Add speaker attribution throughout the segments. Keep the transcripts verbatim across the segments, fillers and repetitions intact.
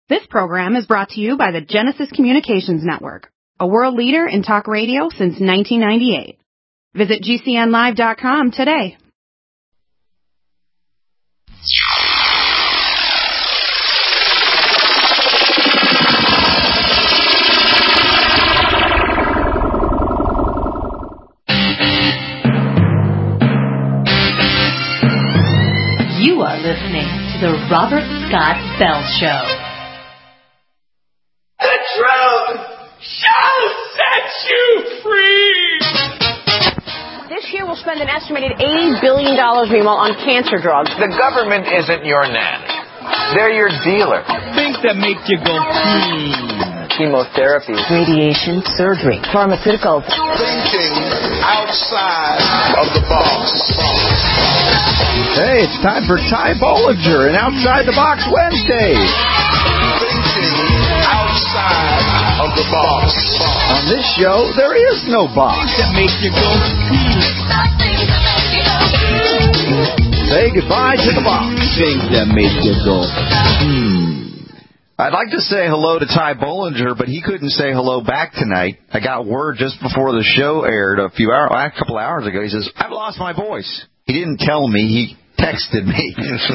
Speaker 1: This program is brought to you by the Genesis Communications Network, a world leader in talk radio since nineteen ninety-eight. Visit G C N live dot com today.
Speaker 2: You are listening to the Robert Scott Bell Show.
Speaker 3: The truth shall set you free!
Speaker 4: This year we'll spend an estimated eighty billion dollars meanwhile on cancer drugs.
Speaker 5: The government isn't your nanny. They're your dealer.
Speaker 6: Things that make you go, hmm.
Speaker 4: Chemotherapy, radiation, surgery, pharmaceuticals.
Speaker 3: Thinking outside of the box.
Speaker 7: Hey, it's time for Ty Bollinger and Outside the Box Wednesday.
Speaker 3: Thinking outside of the box.
Speaker 7: On this show, there is no box.
Speaker 6: That make you go, hmm.
Speaker 7: Say goodbye to the box.
Speaker 6: Things that make you go, hmm.
Speaker 8: I'd like to say hello to Ty Bollinger, but he couldn't say hello back tonight. I got word just before the show aired a few hours, a couple hours ago. He says, I've lost my voice. He didn't tell me. He texted me.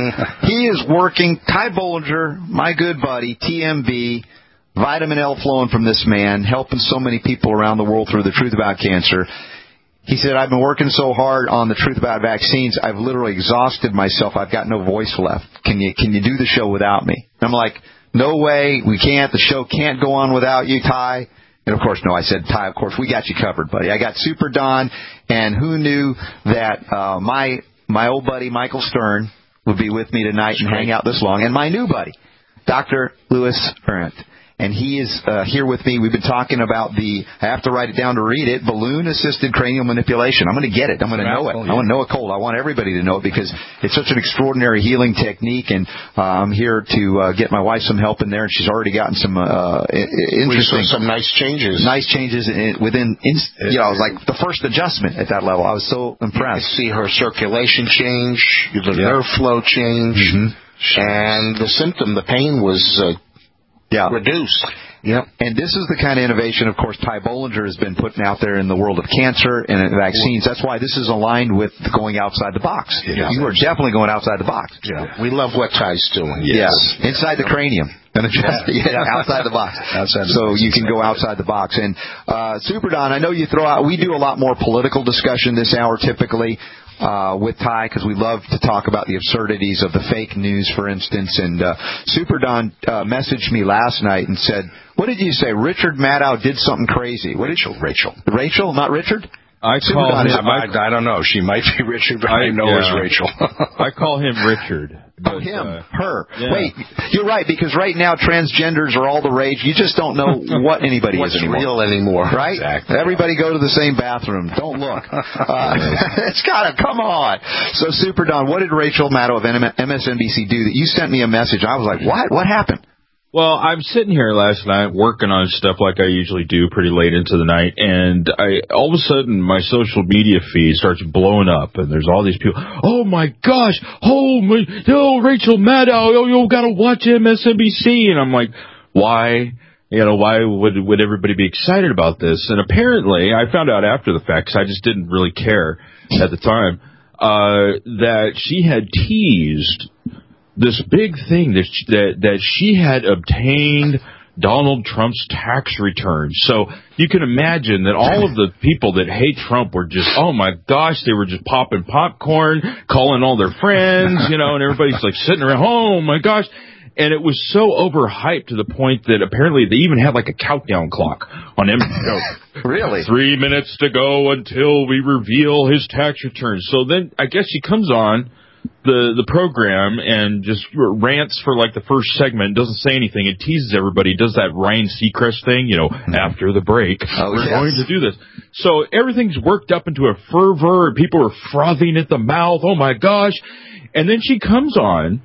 Speaker 8: He is working. Ty Bollinger, my good buddy, T M B, vitamin L flowing from this man, helping so many people around the world through the truth about cancer. He said, I've been working so hard on the truth about vaccines, I've literally exhausted myself. I've got no voice left. Can you can you do the show without me? And I'm like, no way. We can't. The show can't go on without you, Ty. And, of course, no, I said, Ty, of course, we got you covered, buddy. I got Super Don, and who knew that uh, my my old buddy Michael Stern would be with me tonight and hang out this long, and my new buddy, Doctor Louis Arendt. And he is uh, here with me. We've been talking about the, I have to write it down to read it, balloon-assisted cranial manipulation. I'm going to get it. I'm going to know it. I want to know it cold. I want everybody to know it because it's such an extraordinary healing technique. And uh, I'm here to uh, get my wife some help in there, and she's already gotten some uh, interesting,
Speaker 3: some nice changes.
Speaker 8: Nice changes in, within, inst- you know, it was like the first adjustment at that level. I was so impressed.
Speaker 3: You see her circulation change, the
Speaker 8: yeah.
Speaker 3: nerve flow change, mm-hmm. and the symptom, the pain was uh, Yeah. reduced.
Speaker 8: Yep. And this is the kind of innovation, of course, Ty Bollinger has been putting out there in the world of cancer and vaccines. That's why this is aligned with going outside the box. Yeah. You are definitely going outside the box.
Speaker 3: Yeah. We love what Ty's doing.
Speaker 8: Yes. yes. Inside the cranium. And just, yeah. yeah, outside the box. Outside the so box. You can go outside the box. And uh, Super Don, I know you throw out, we do a lot more political discussion this hour typically. Uh, with Ty, because we love to talk about the absurdities of the fake news, for instance. And uh, Super Don uh, messaged me last night and said, what did you say? Richard Maddow did something crazy. What
Speaker 3: Rachel,
Speaker 8: did,
Speaker 3: Rachel.
Speaker 8: Rachel, not Richard?
Speaker 6: I call him,
Speaker 3: I, I don't know. She might be Richard, but I, I know yeah. it's Rachel.
Speaker 6: I call him Richard.
Speaker 8: But, oh, him, uh, her.
Speaker 6: Yeah.
Speaker 8: Wait, you're right, because right now transgenders are all the rage. You just don't know what anybody
Speaker 3: What's
Speaker 8: is anymore.
Speaker 3: real anymore.
Speaker 8: Right?
Speaker 3: Exactly.
Speaker 8: Everybody go to the same bathroom. Don't look. Uh, it's got to, come on. So, Super Don, what did Rachel Maddow of M S N B C do that you sent me a message? I was like, what? What happened?
Speaker 6: Well, I'm sitting here last night working on stuff like I usually do pretty late into the night, and I all of a sudden my social media feed starts blowing up, and there's all these people, oh my gosh, oh my, oh Rachel Maddow, oh you got to watch M S N B C, and I'm like, why? You know, why would would everybody be excited about this? And apparently, I found out after the fact, 'cause I just didn't really care at the time, uh, that she had teased this big thing that she, that that she had obtained Donald Trump's tax returns. So you can imagine that all of the people that hate Trump were just, oh my gosh, they were just popping popcorn, calling all their friends, you know, and everybody's like sitting around, oh my gosh. And it was so overhyped to the point that apparently they even had like a countdown clock on M S N B C.
Speaker 8: Really?
Speaker 6: Three minutes to go until we reveal his tax returns. So then I guess she comes on the the program and just rants for like the first segment, doesn't say anything, it teases everybody, does that Ryan Seacrest thing, you know, mm-hmm. after the break, oh, we're yes. going to do this. So everything's worked up into a fervor, people are frothing at the mouth, oh my gosh. And then she comes on,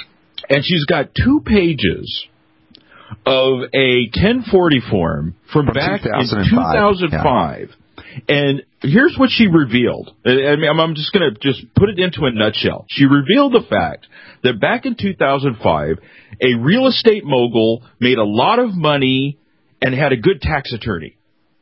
Speaker 6: and she's got two pages of a ten forty form from, from back in two thousand five. Yeah. And here's what she revealed. I mean, I'm just going to just put it into a nutshell. She revealed the fact that back in two thousand five, a real estate mogul made a lot of money and had a good tax attorney.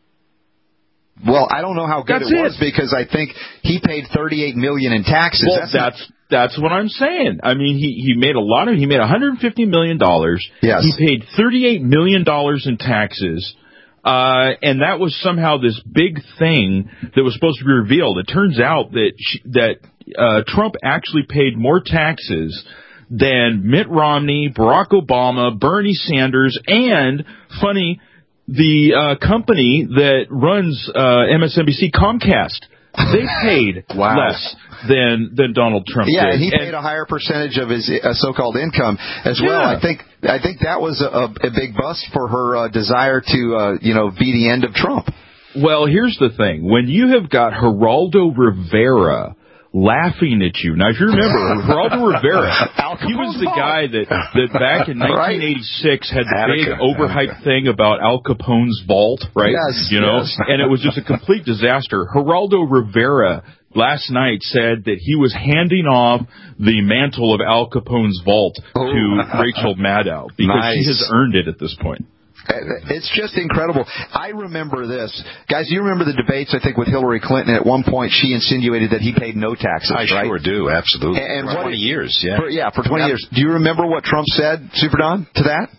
Speaker 8: Well, I don't know how good
Speaker 6: that's
Speaker 8: it was
Speaker 6: it.
Speaker 8: because I think he paid thirty-eight million dollars in taxes.
Speaker 6: Well,
Speaker 8: that's
Speaker 6: that's
Speaker 8: not...
Speaker 6: that's what I'm saying. I mean, he he made a lot of he made one hundred fifty million dollars.
Speaker 8: Yes.
Speaker 6: He paid thirty-eight million dollars in taxes. Uh, and that was somehow this big thing that was supposed to be revealed. It turns out that she, that uh, Trump actually paid more taxes than Mitt Romney, Barack Obama, Bernie Sanders, and, funny, the uh, company that runs uh, M S N B C, Comcast. They paid
Speaker 3: wow.
Speaker 6: less than than Donald Trump
Speaker 8: yeah,
Speaker 6: did.
Speaker 8: and he
Speaker 6: and,
Speaker 8: paid a higher percentage of his uh, so-called income as well.
Speaker 6: Yeah.
Speaker 8: I think I think that was a, a big bust for her uh, desire to uh, you know be the end of Trump.
Speaker 6: Well, here's the thing: when you have got Geraldo Rivera laughing at you. Now, if you remember, Geraldo Rivera, he was the guy that, that back in nineteen eighty-six had the big overhyped thing about Al Capone's vault, right?
Speaker 8: Yes,
Speaker 6: you know,
Speaker 8: yes.
Speaker 6: And it was just a complete disaster. Geraldo Rivera last night said that he was handing off the mantle of Al Capone's vault
Speaker 8: oh.
Speaker 6: to Rachel Maddow because
Speaker 8: nice.
Speaker 6: she has earned it at this point.
Speaker 8: It's just incredible. I remember this. Guys, you remember the debates, I think, with Hillary Clinton? At one point, she insinuated that he paid no taxes,
Speaker 3: I
Speaker 8: right?
Speaker 3: sure do, absolutely.
Speaker 8: And
Speaker 3: for
Speaker 8: what
Speaker 3: twenty
Speaker 8: it,
Speaker 3: years, yeah.
Speaker 8: For, yeah, for twenty
Speaker 3: yep.
Speaker 8: years. Do you remember what Trump said, Super Don, to that?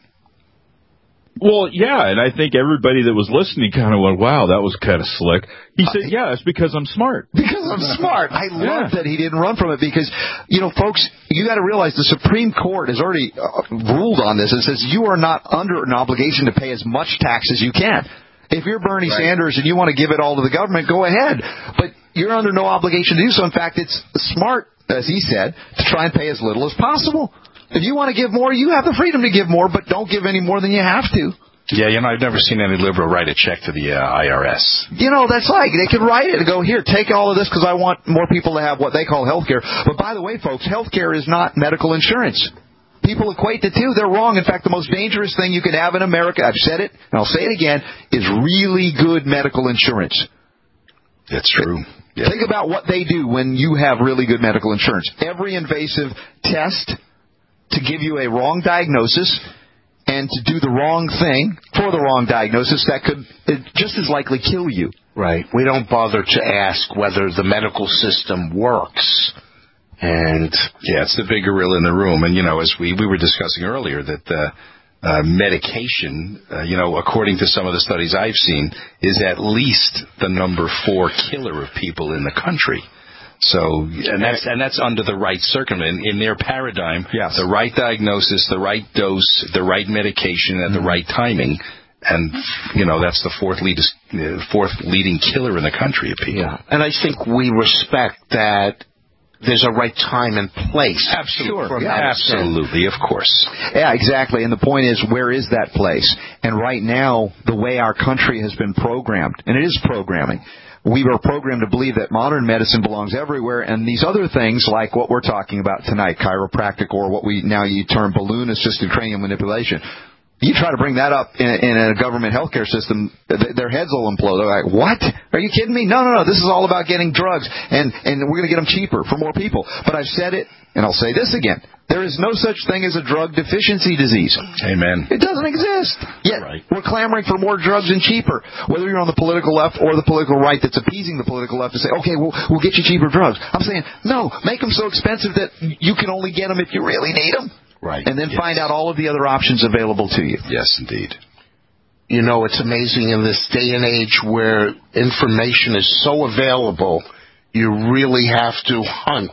Speaker 6: Well, yeah, and I think everybody that was listening kind of went, wow, that was kind of slick. He said, yeah, it's because I'm smart.
Speaker 8: Because I'm smart. I love
Speaker 6: yeah.
Speaker 8: that he didn't run from it because, you know, folks, you got to realize the Supreme Court has already uh, ruled on this and says you are not under an obligation to pay as much tax as you can. If you're Bernie right. Sanders and you want to give it all to the government, go ahead. But you're under no obligation to do so. In fact, it's smart, as he said, to try and pay as little as possible. If you want to give more, you have the freedom to give more, but don't give any more than you have to.
Speaker 3: Yeah, you know, I've never seen any liberal write a check to the uh, I R S.
Speaker 8: You know, that's like, they could write it and go, here, take all of this because I want more people to have what they call health care. But by the way, folks, health care is not medical insurance. People equate the two. They're wrong. In fact, the most dangerous thing you can have in America, I've said it, and I'll say it again, is really good medical insurance.
Speaker 3: That's true.
Speaker 8: Yeah. Think about what they do when you have really good medical insurance. Every invasive test to give you a wrong diagnosis and to do the wrong thing for the wrong diagnosis that could just as likely kill you.
Speaker 9: Right. We don't bother to ask whether the medical system works. And
Speaker 3: yeah, it's the big gorilla in the room. And, you know, as we, we were discussing earlier, that uh, uh, medication, uh, you know, according to some of the studies I've seen, is at least the number four killer of people in the country. So, and that's and that's under the right circumstance. In, in their paradigm,
Speaker 8: yes.
Speaker 3: the right diagnosis, the right dose, the right medication at mm-hmm. the right timing, and, you know, that's the fourth, lead, uh, fourth leading killer in the country of people.
Speaker 9: Yeah. And I think we respect that there's a right time and place.
Speaker 3: Absolutely.
Speaker 9: For
Speaker 3: yeah, absolutely, of course.
Speaker 8: Yeah, exactly. And the point is, where is that place? And right now, the way our country has been programmed, and it is programming, we were programmed to believe that modern medicine belongs everywhere, and these other things, like what we're talking about tonight, chiropractic, or what we now you term balloon-assisted cranial manipulation. You try to bring that up in a, in a government healthcare system, their heads will implode. They're like, what? Are you kidding me? No, no, no. This is all about getting drugs, and, and we're going to get them cheaper for more people. But I've said it, and I'll say this again. There is no such thing as a drug deficiency disease.
Speaker 3: Amen.
Speaker 8: It doesn't exist. Yet
Speaker 3: right.
Speaker 8: we're clamoring for more drugs and cheaper. Whether you're on the political left or the political right that's appeasing the political left to say, okay, we'll, we'll get you cheaper drugs. I'm saying, no, make them so expensive that you can only get them if you really need them.
Speaker 3: Right.
Speaker 8: And then
Speaker 3: yes.
Speaker 8: find out all of the other options available to you.
Speaker 3: Yes, indeed.
Speaker 9: You know, it's amazing in this day and age where information is so available, you really have to hunt,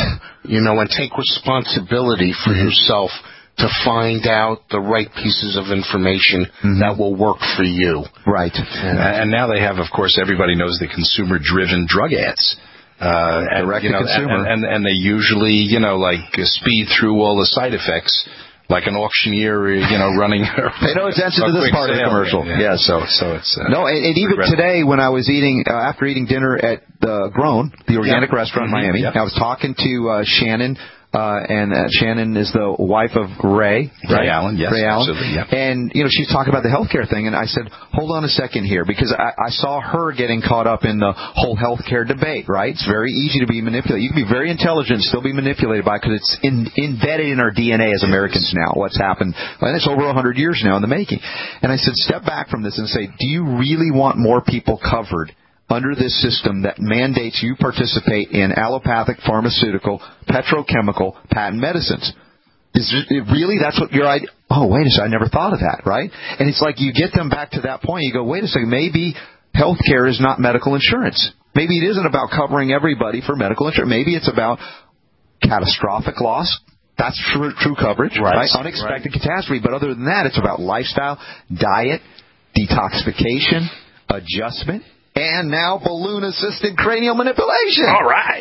Speaker 9: you know, and take responsibility for mm-hmm. yourself to find out the right pieces of information mm-hmm. that will work for you.
Speaker 8: Right.
Speaker 3: And, and now they have, of course, everybody knows the consumer-driven drug ads. Uh, and, you know, and, and, and they usually, you know, like uh, speed through all the side effects, like an auctioneer, you know, running.
Speaker 8: Pay no attention to this part of the commercial.
Speaker 3: Yeah, yeah.
Speaker 8: Yes.
Speaker 3: So, so it's uh,
Speaker 8: no, and, and even today when I was eating uh, after eating dinner at the Grown, the organic
Speaker 3: yeah.
Speaker 8: restaurant
Speaker 3: mm-hmm.
Speaker 8: in Miami,
Speaker 3: yeah.
Speaker 8: I was talking to uh, Shannon Uh, and uh, Shannon is the wife of Ray, right?
Speaker 3: Ray Allen, yes,
Speaker 8: Ray Allen.
Speaker 3: absolutely, yeah.
Speaker 8: And, you know, she's talking about the healthcare thing, and I said, hold on a second here, because I, I saw her getting caught up in the whole healthcare debate, right? It's very easy to be manipulated. You can be very intelligent and still be manipulated by it, because it's in, embedded in our D N A as Americans now, what's happened. And it's over one hundred years now in the making. And I said, step back from this and say, do you really want more people covered under this system that mandates you participate in allopathic, pharmaceutical, petrochemical, patent medicines? Is it really, that's what your idea? Oh, wait a second, I never thought of that, right? And it's like you get them back to that point. You go, wait a second, maybe healthcare is not medical insurance. Maybe it isn't about covering everybody for medical insurance. Maybe it's about catastrophic loss. That's true, true coverage, right? right? Unexpected right. catastrophe. But other than that, it's about lifestyle, diet, detoxification, adjustment, and now balloon-assisted cranial manipulation.
Speaker 3: All right.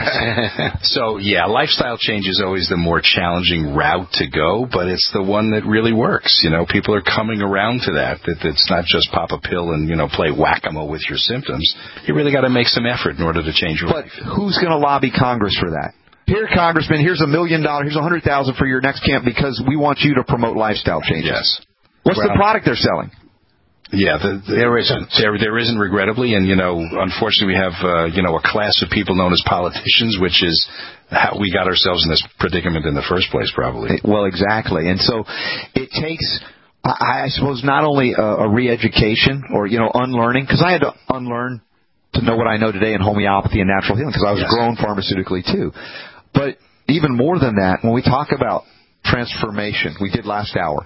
Speaker 3: So, yeah, lifestyle change is always the more challenging route to go, but it's the one that really works. You know, people are coming around to that, that it's not just pop a pill and, you know, play whack-a-mole with your symptoms. You really got to make some effort in order to change your
Speaker 8: but
Speaker 3: life.
Speaker 8: But who's going to lobby Congress for that? Here, Congressman, here's a million dollars, here's a hundred thousand for your next camp because we want you to promote lifestyle changes.
Speaker 3: Yes.
Speaker 8: What's
Speaker 3: well,
Speaker 8: the product they're selling?
Speaker 3: Yeah, the, the, there isn't. There, there isn't, regrettably, and, you know, unfortunately we have, uh, you know, a class of people known as politicians, which is how we got ourselves in this predicament in the first place, probably.
Speaker 8: Well, exactly. And so it takes, I, I suppose, not only a, a re-education or, you know, unlearning, because I had to unlearn to know what I know today in homeopathy and natural healing, because I was yes. grown pharmaceutically, too. But even more than that, when we talk about transformation, we did last hour,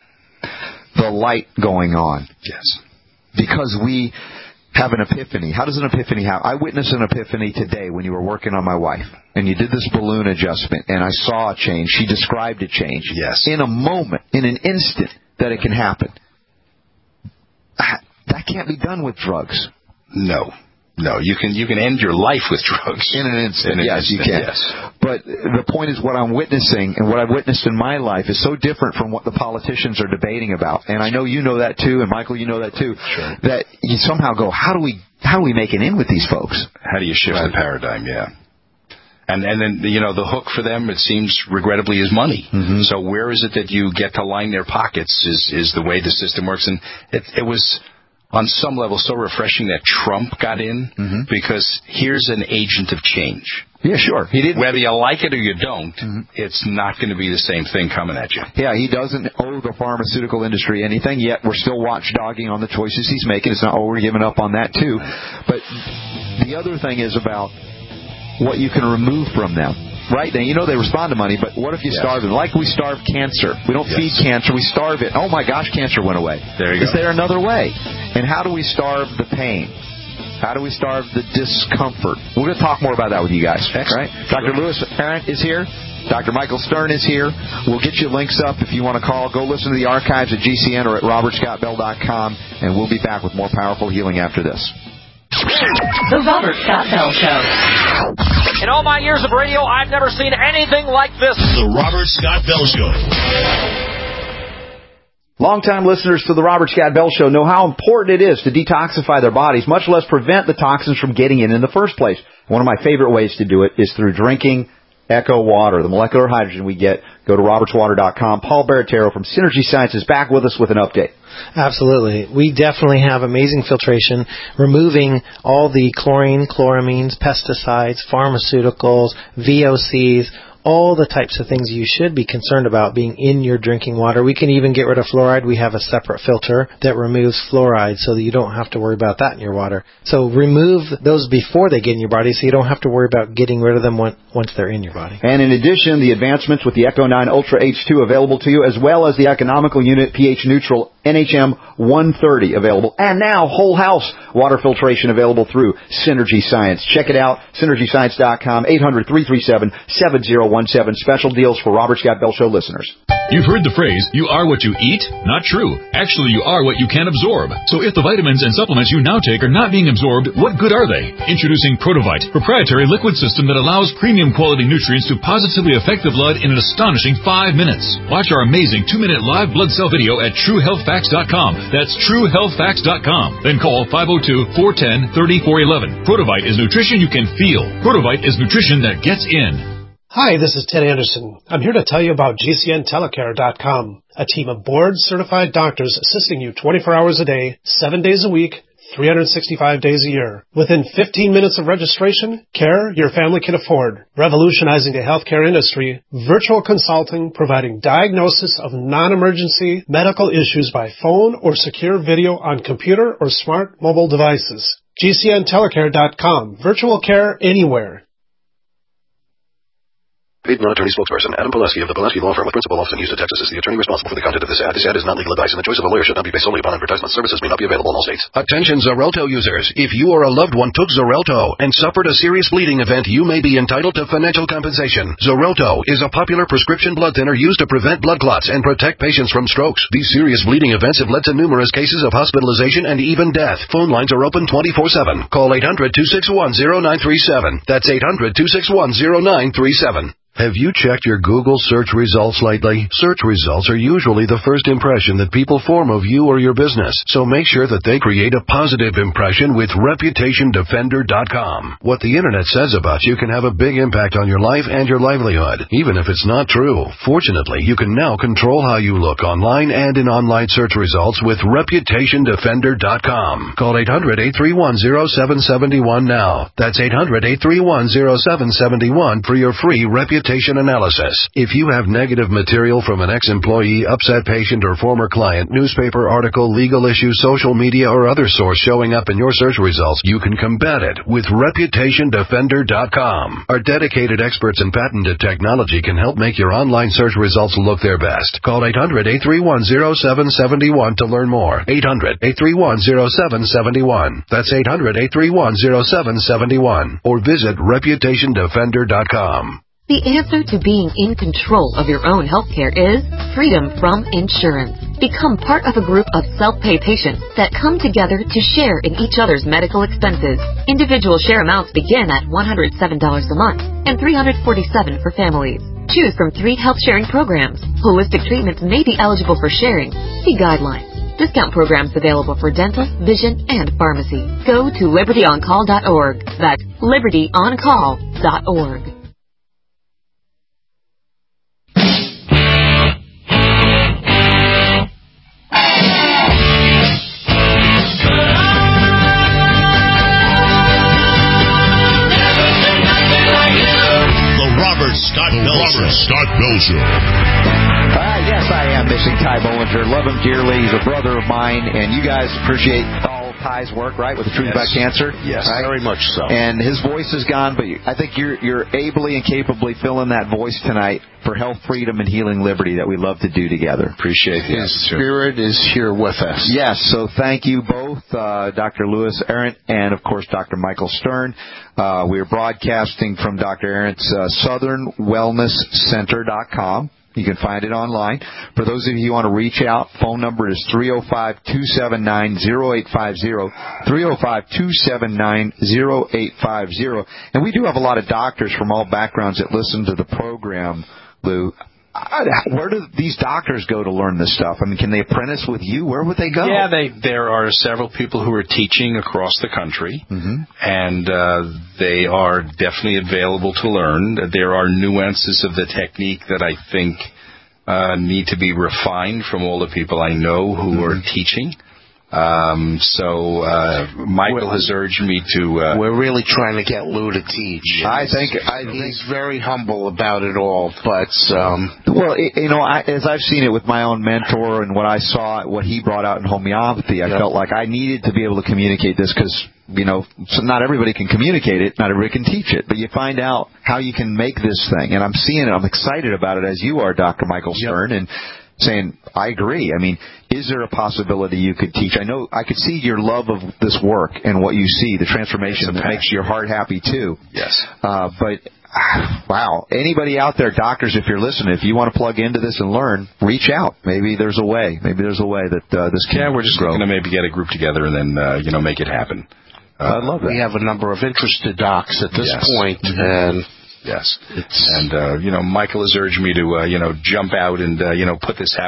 Speaker 8: the light going on.
Speaker 3: Yes.
Speaker 8: Because we have an epiphany. How does an epiphany happen? I witnessed an epiphany today when you were working on my wife, and you did this balloon adjustment, and I saw a change. She described a change.
Speaker 3: Yes.
Speaker 8: In a moment, in an instant, that it can happen. That can't be done with drugs.
Speaker 3: No. No, you can you can end your life with drugs.
Speaker 8: In an instant,
Speaker 3: in an
Speaker 8: yes,
Speaker 3: instant,
Speaker 8: you can.
Speaker 3: Yes.
Speaker 8: But the point is what I'm witnessing and what I've witnessed in my life is so different from what the politicians are debating about. And I know you know that too, and Michael, you know that too,
Speaker 3: sure.
Speaker 8: that you somehow go, how do we how do we make it in with these folks?
Speaker 3: How do you shift right. the paradigm, yeah. And and then, you know, the hook for them, it seems, regrettably, is money.
Speaker 8: Mm-hmm.
Speaker 3: So where is it that you get to line their pockets is, is the way the system works. And it, it was... on some level, so refreshing that Trump got in,
Speaker 8: mm-hmm.
Speaker 3: because here's an agent of change.
Speaker 8: Yeah, sure. He didn't.
Speaker 3: Whether you like it or you don't,
Speaker 8: mm-hmm.
Speaker 3: it's not going to be the same thing coming at you.
Speaker 8: Yeah, he doesn't owe the pharmaceutical industry anything, yet we're still watchdogging on the choices he's making. It's not, oh, we're giving up on that, too. But the other thing is about what you can remove from them. Right? Now, you know they respond to money, but what if you
Speaker 3: yes.
Speaker 8: starve them? Like we starve cancer. We don't
Speaker 3: yes.
Speaker 8: feed cancer, we starve it. Oh, my gosh, cancer went away.
Speaker 3: There you
Speaker 8: Is
Speaker 3: go.
Speaker 8: there another way? And how do we starve the pain? How do we starve the discomfort? We're going to talk more about that with you guys.
Speaker 3: Excellent.
Speaker 8: Right? Doctor Lewis Parent is here. Doctor Michael Stern is here. We'll get you links up if you want to call. Go listen to the archives at G C N or at robert scott bell dot com, and we'll be back with more powerful healing after this.
Speaker 2: The Robert Scott Bell Show.
Speaker 10: In all my years of radio, I've never seen anything like this.
Speaker 11: The Robert Scott Bell Show.
Speaker 7: Longtime listeners to the Robert Scott Bell Show know how important it is to detoxify their bodies, much less prevent the toxins from getting in in the first place. One of my favorite ways to do it is through drinking Echo Water, the molecular hydrogen we get. Go to roberts water dot com. Paul Baratero from Synergy Science is back with us with an update.
Speaker 12: Absolutely. We definitely have amazing filtration, removing all the chlorine, chloramines, pesticides, pharmaceuticals, V O Cs, all the types of things you should be concerned about being in your drinking water. We can even get rid of fluoride. We have a separate filter that removes fluoride so that you don't have to worry about that in your water. So remove those before they get in your body so you don't have to worry about getting rid of them once they're in your body.
Speaker 7: And in addition, the advancements with the Echo nine Ultra H two available to you, as well as the economical unit pH neutral N H M one thirty available. And now whole house water filtration available through Synergy Science. Check it out, synergy science dot com, eight hundred, three three seven, seven zero one seven. Special deals for Robert Scott Bell Show listeners.
Speaker 11: You've heard the phrase, you are what you eat? Not true. Actually, you are what you can absorb. So if the vitamins and supplements you now take are not being absorbed, what good are they? Introducing Protovite, proprietary liquid system that allows premium quality nutrients to positively affect the blood in an astonishing five minutes. Watch our amazing two-minute live blood cell video at true health facts dot com. That's true health facts dot com. Then call five oh two, four one zero, three four one one. Protovite is nutrition you can feel. Protovite is nutrition that gets in.
Speaker 13: Hi, this is Ted Anderson. I'm here to tell you about G C N telecare dot com, a team of board-certified doctors assisting you twenty-four hours a day, seven days a week, three hundred sixty-five days a year. Within fifteen minutes of registration, care your family can afford. Revolutionizing the healthcare industry, virtual consulting providing diagnosis of non-emergency medical issues by phone or secure video on computer or smart mobile devices. G C N telecare dot com. Virtual care anywhere.
Speaker 14: Paid non-attorney spokesperson Adam Pileski of the Pileski Law Firm with principal office in Houston, Texas is the attorney responsible for the content of this ad. This ad is not legal advice, and the choice of a lawyer should not be based solely upon advertisement. Services may not be available in all states.
Speaker 15: Attention Xarelto users. If you or a loved one took Xarelto and suffered a serious bleeding event, you may be entitled to financial compensation. Xarelto is a popular prescription blood thinner used to prevent blood clots and protect patients from strokes. These serious bleeding events have led to numerous cases of hospitalization and even death. Phone lines are open twenty-four seven. Call eight hundred, two six one, zero nine three seven. That's eight hundred, two six one, zero nine three seven. Have you checked your Google search results lately? Search results are usually the first impression that people form of you or your business, so make sure that they create a positive impression with reputation defender dot com. What the internet says about you can have a big impact on your life and your livelihood, even if it's not true. Fortunately, you can now control how you look online and in online search results with reputation defender dot com. Call eight hundred, eight three one, zero seven seven one now. That's eight hundred, eight three one, zero seven seven one for your free reputation analysis. If you have negative material from an ex-employee, upset patient, or former client, newspaper article, legal issue, social media, or other source showing up in your search results, you can combat it with reputation defender dot com. Our dedicated experts in patented technology can help make your online search results look their best. Call eight hundred, eight three one, zero seven seven one to learn more. eight hundred, eight three one, zero seven seven one. That's eight hundred, eight three one, zero seven seven one. Or visit reputation defender dot com.
Speaker 16: The answer to being in control of your own healthcare is freedom from insurance. Become part of a group of self-pay patients that come together to share in each other's medical expenses. Individual share amounts begin at one hundred seven dollars a month and three hundred forty-seven dollars for families. Choose from three health sharing programs. Holistic treatments may be eligible for sharing. See guidelines. Discount programs available for dental, vision, and pharmacy. Go to liberty on call dot org. That's liberty on call dot org.
Speaker 17: Scott Bell Robert Scott Bell Show.
Speaker 7: Uh, yes, I am missing Ty Bollinger. Love him dearly. He's a brother of mine, and you guys appreciate all Ty's work, right, with the Truth
Speaker 9: yes.
Speaker 7: About Cancer?
Speaker 9: Yes,
Speaker 7: right?
Speaker 9: very much so.
Speaker 7: And his voice is gone, but I think you're you're ably and capably filling that voice tonight for health, freedom, and healing liberty that we love to do together.
Speaker 3: Appreciate it.
Speaker 9: His spirit is here with us.
Speaker 7: Yes, so thank you both, uh, Doctor Louis Arendt and, of course, Doctor Michael Stern. Uh, we're broadcasting from Doctor Arendt's uh, southern wellness center dot com. You can find it online. For those of you who want to reach out, phone number is three oh five, two seven nine, oh eight five oh, three oh five, two seven nine, oh eight five oh. And we do have a lot of doctors from all backgrounds that listen to the program, Lou. Where do these doctors go to learn this stuff? I mean, can they apprentice with you? Where would they go?
Speaker 3: Yeah, they, there are several people who are teaching across the country, mm-hmm. and uh, they are definitely available to learn. There are nuances of the technique that I think uh, need to be refined from all the people I know who mm-hmm. are teaching. Um, so, uh, Michael we're, has urged me to, uh,
Speaker 9: we're really trying to get Lou to teach.
Speaker 7: I think, I
Speaker 9: he's think, very humble about it all, but, um,
Speaker 7: well, it, you know, I, as I've seen it with my own mentor and what I saw, what he brought out in homeopathy, I yep. felt like I needed to be able to communicate this because, you know, so not everybody can communicate it, not everybody can teach it, but you find out how you can make this thing. And I'm seeing it, I'm excited about it as you are, Doctor Michael Stern, yep. and saying, I agree. I mean, is there a possibility you could teach? I know I could see your love of this work and what you see, the transformation that makes your heart happy too.
Speaker 3: Yes.
Speaker 7: Uh, but, ah, wow, anybody out there, doctors, if you're listening, if you want to plug into this and learn, reach out. Maybe there's a way. Maybe there's a way that uh, this can
Speaker 3: Yeah, we're just going to maybe get a group together and then, uh, you know, make it happen.
Speaker 7: Uh, I love that.
Speaker 9: We have a number of interested docs at this
Speaker 3: yes.
Speaker 9: point,
Speaker 3: mm-hmm.
Speaker 9: and...
Speaker 3: Yes, it's, and uh, you know, Michael has urged me to uh, you know jump out and uh, you know put this out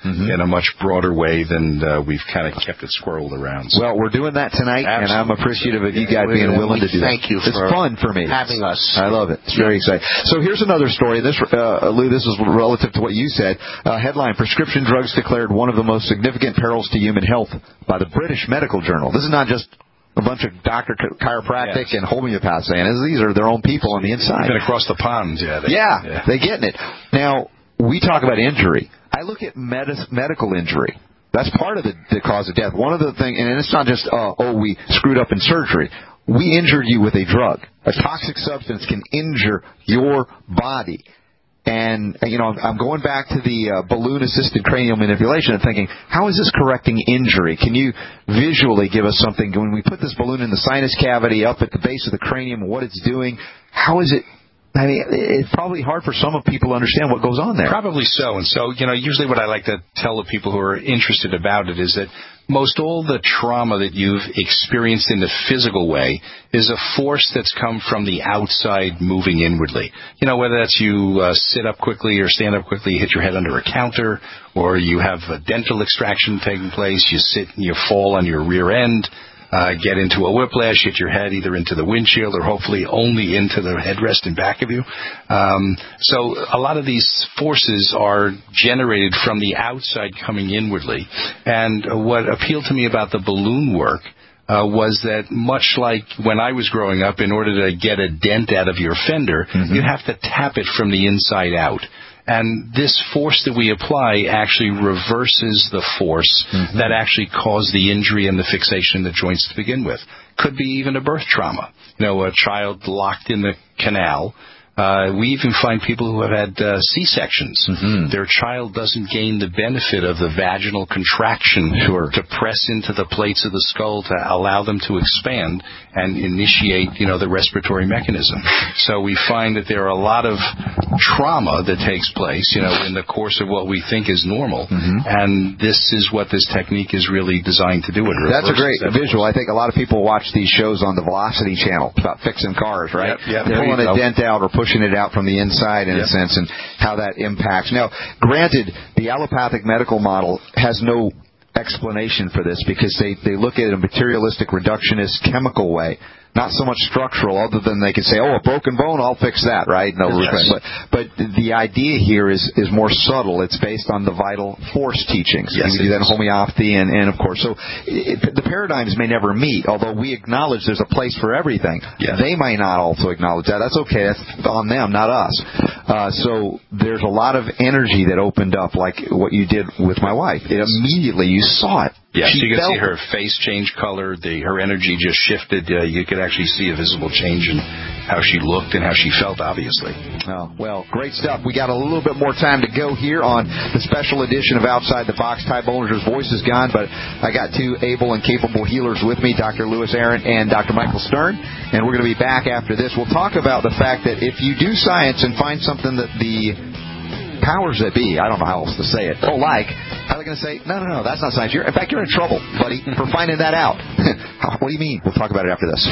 Speaker 3: mm-hmm. in a much broader way than uh, we've kind of kept it squirreled around. So.
Speaker 7: Well, we're doing that tonight, Absolutely. and I'm appreciative of you guys
Speaker 9: we,
Speaker 7: being willing to do
Speaker 9: thank
Speaker 7: that.
Speaker 9: You
Speaker 7: it's
Speaker 9: for
Speaker 7: fun for me.
Speaker 9: having us.
Speaker 7: I love it. It's very exciting. So here's another story. This, uh, Lou, this is relative to what you said. Uh, headline, prescription drugs declared one of the most significant perils to human health by the British Medical Journal. This is not just a bunch of doctor chiropractic yes. and homeopaths saying it. These are their own people on the inside.
Speaker 3: Been across the pond, yeah. They,
Speaker 7: yeah,
Speaker 3: yeah,
Speaker 7: they're getting it. Now, we talk about injury. I look at med- medical injury. That's part of the, the cause of death. One of the things, and it's not just, uh, oh, we screwed up in surgery. We injured you with a drug. A toxic substance can injure your body. And, you know, I'm going back to the uh, balloon-assisted cranial manipulation and thinking, how is this correcting injury? Can you visually give us something? When we put this balloon in the sinus cavity up at the base of the cranium, what it's doing, how is it? I mean, it's probably hard for some of people to understand what goes on there.
Speaker 3: Probably so. And so, you know, usually what I like to tell the people who are interested about it is that most all the trauma that you've experienced in the physical way is a force that's come from the outside moving inwardly. You know, whether that's you uh, sit up quickly or stand up quickly, hit your head under a counter, or you have a dental extraction taking place, you sit and you fall on your rear end, Uh, get into a whiplash, hit your head either into the windshield or hopefully only into the headrest in back of you. Um, so a lot of these forces are generated from the outside coming inwardly. And uh, what appealed to me about the balloon work uh, was that much like when I was growing up, in order to get a dent out of your fender, mm-hmm. you have to tap it from the inside out. And this force that we apply actually reverses the force mm-hmm. that actually caused the injury and the fixation in the joints to begin with. Could be even a birth trauma. You know, a child locked in the canal. Uh, we even find people who have had uh, C-sections. Mm-hmm. Their child doesn't gain the benefit of the vaginal contraction sure. to press into the plates of the skull to allow them to expand and initiate, you know, the respiratory mechanism. So we find that there are a lot of trauma that takes place, you know, in the course of what we think is normal. Mm-hmm. And this is what this technique is really designed to do. It
Speaker 7: That's a great visual. I think a lot of people watch these shows on the Velocity channel about fixing cars, right?
Speaker 3: Yep, yep.
Speaker 7: Pulling a dent out or pushing it out from the inside in yep. a sense, and how that impacts. Now, granted, the allopathic medical model has no explanation for this because they, they look at it in a materialistic, reductionist, chemical way. Not so much structural, other than they could say, oh, a broken bone, I'll fix that, right? No, yes. But, but the idea here is, is more subtle. It's based on the vital force teachings.
Speaker 3: Yes,
Speaker 7: we do that in homeopathy, and, and of course. So it, the paradigms may never meet, although we acknowledge there's a place for everything.
Speaker 3: Yeah.
Speaker 7: They may not also acknowledge that. That's okay. That's on them, not us. Uh, so there's a lot of energy that opened up, like what you did with my wife. It immediately, you saw it.
Speaker 3: Yeah,
Speaker 7: she
Speaker 3: you could
Speaker 7: felt
Speaker 3: see her face change color. The, her energy just shifted. Uh, you could actually see a visible change in how she looked and how she felt, obviously.
Speaker 7: Oh, well, great stuff. We got a little bit more time to go here on the special edition of Outside the Box. Ty Bollinger's voice is gone, but I got two able and capable healers with me, Doctor Louis Aron and Doctor Michael Stern, and we're going to be back after this. We'll talk about the fact that if you do science and find something that the powers that be, I don't know how else to say it, don't like, how are they going to say, no, no, no, that's not science. You're, in fact, you're in trouble, buddy, for finding that out. What do you mean? We'll talk about it after this.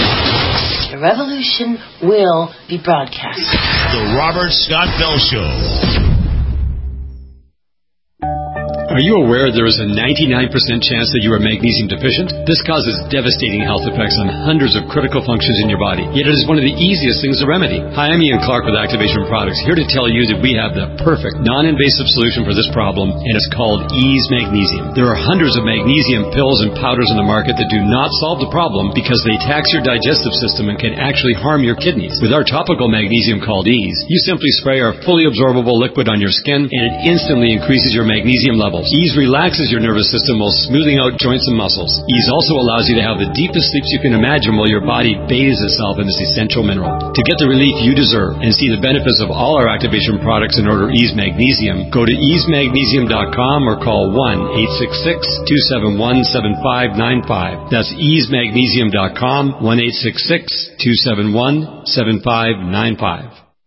Speaker 2: The revolution will be broadcast.
Speaker 17: The Robert Scott Bell Show.
Speaker 18: Are you aware there is a ninety-nine percent chance that you are magnesium deficient? This causes devastating health effects on hundreds of critical functions in your body, yet it is one of the easiest things to remedy. Hi, I'm Ian Clark with Activation Products, here to tell you that we have the perfect non-invasive solution for this problem, and it's called Ease Magnesium. There are hundreds of magnesium pills and powders in the market that do not solve the problem because they tax your digestive system and can actually harm your kidneys. With our topical magnesium called Ease, you simply spray our fully absorbable liquid on your skin, and it instantly increases your magnesium levels. Ease relaxes your nervous system while smoothing out joints and muscles. Ease also allows you to have the deepest sleeps you can imagine while your body bathes itself in this essential mineral. To get the relief you deserve and see the benefits of all our Activation products and order Ease Magnesium, go to ease magnesium dot com or call one eight six six, two seven one, seven five nine five. That's ease magnesium dot com, one eight six six, two seven one, seven five nine five.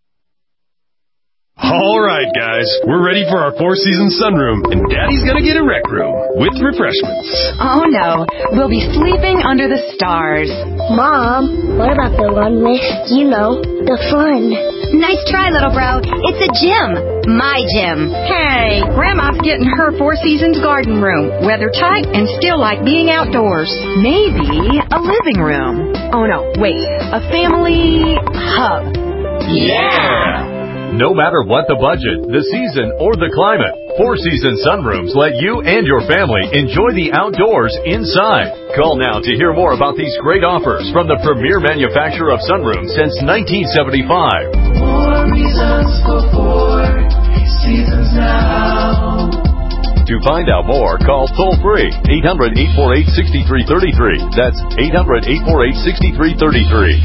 Speaker 19: All right, guys, we're ready for our four-season sunroom, and Daddy's gonna get a rec room with refreshments.
Speaker 1: Oh, no. We'll be sleeping under the stars.
Speaker 20: Mom, what about the one with, you know, the fun? Nice try, little bro. It's a gym. My gym. Hey, Grandma's getting her Four Seasons garden room. Weather tight and still like being outdoors. Maybe a living room. Oh, no, wait. A family hub.
Speaker 21: Yeah! No matter what the budget, the season, or the climate, Four Seasons Sunrooms let you and your family enjoy the outdoors inside. Call now to hear more about these great offers from the premier manufacturer of sunrooms since nineteen seventy-five.
Speaker 22: More reasons for Four Seasons now.
Speaker 21: To find out more, call toll-free eight hundred, eight four eight, six three three three. That's eight hundred, eight four eight, six three three three.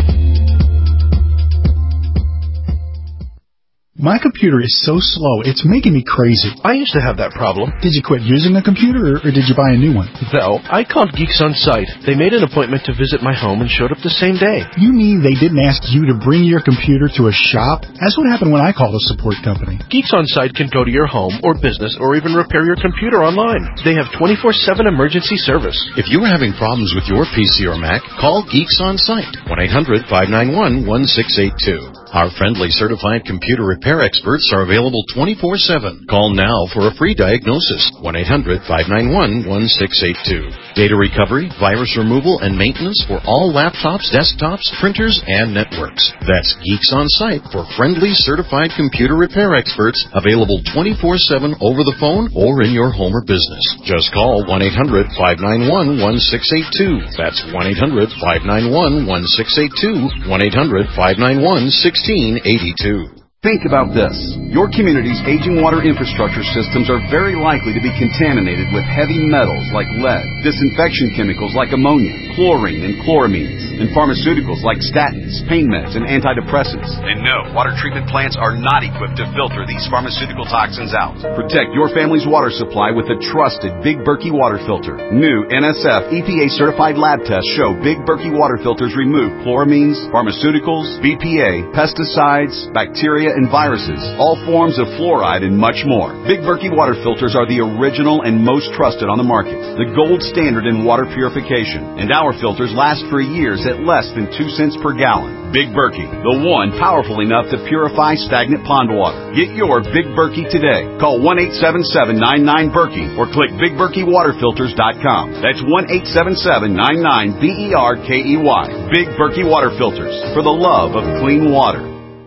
Speaker 23: My computer is so slow, it's making me crazy.
Speaker 24: I used to have that problem.
Speaker 23: Did you quit using the computer, or, or did you buy a new one?
Speaker 24: No, I called Geeks On Site. They made an appointment to visit my home and showed up the same day.
Speaker 23: You mean they didn't ask you to bring your computer to a shop? That's what happened when I called a support company.
Speaker 24: Geeks On Site can go to your home or business or even repair your computer online. They have twenty-four seven emergency service.
Speaker 15: If you are having problems with your P C or Mac, call Geeks On Site, one eight hundred, five nine one, one six eight two. Our friendly certified computer repair experts are available twenty-four seven. Call now for a free diagnosis, one eight hundred, five nine one, one six eight two. Data recovery, virus removal, and maintenance for all laptops, desktops, printers, and networks. That's Geeks On Site for friendly certified computer repair experts, available twenty-four seven over the phone or in your home or business. Just call one eight hundred, five nine one, one six eight two. That's one eight hundred, five nine one, one six eight two, one eight hundred, five nine one, one six eight two.
Speaker 25: Think about this. Your community's aging water infrastructure systems are very likely to be contaminated with heavy metals like lead, disinfection chemicals like ammonia, chlorine and chloramines, and pharmaceuticals like statins, pain meds, and antidepressants.
Speaker 26: And no, water treatment plants are not equipped to filter these pharmaceutical toxins out.
Speaker 25: Protect your family's water supply with a trusted Big Berkey water filter. New N S F E P A-certified lab tests show Big Berkey water filters remove chloramines, pharmaceuticals, B P A, pesticides, bacteria, and viruses, all forms of fluoride, and much more. Big Berkey water filters are the original and most trusted on the market, the gold standard in water purification, and our filters last for years at less than two cents per gallon. Big Berkey, the one powerful enough to purify stagnant pond water. Get your Big Berkey today. Call one eight seven seven, nine nine, Berkey or click big berkey water filters dot com. That's one eight seven seven, nine nine, B E R K E Y. Big Berkey Water Filters, for the love of clean water.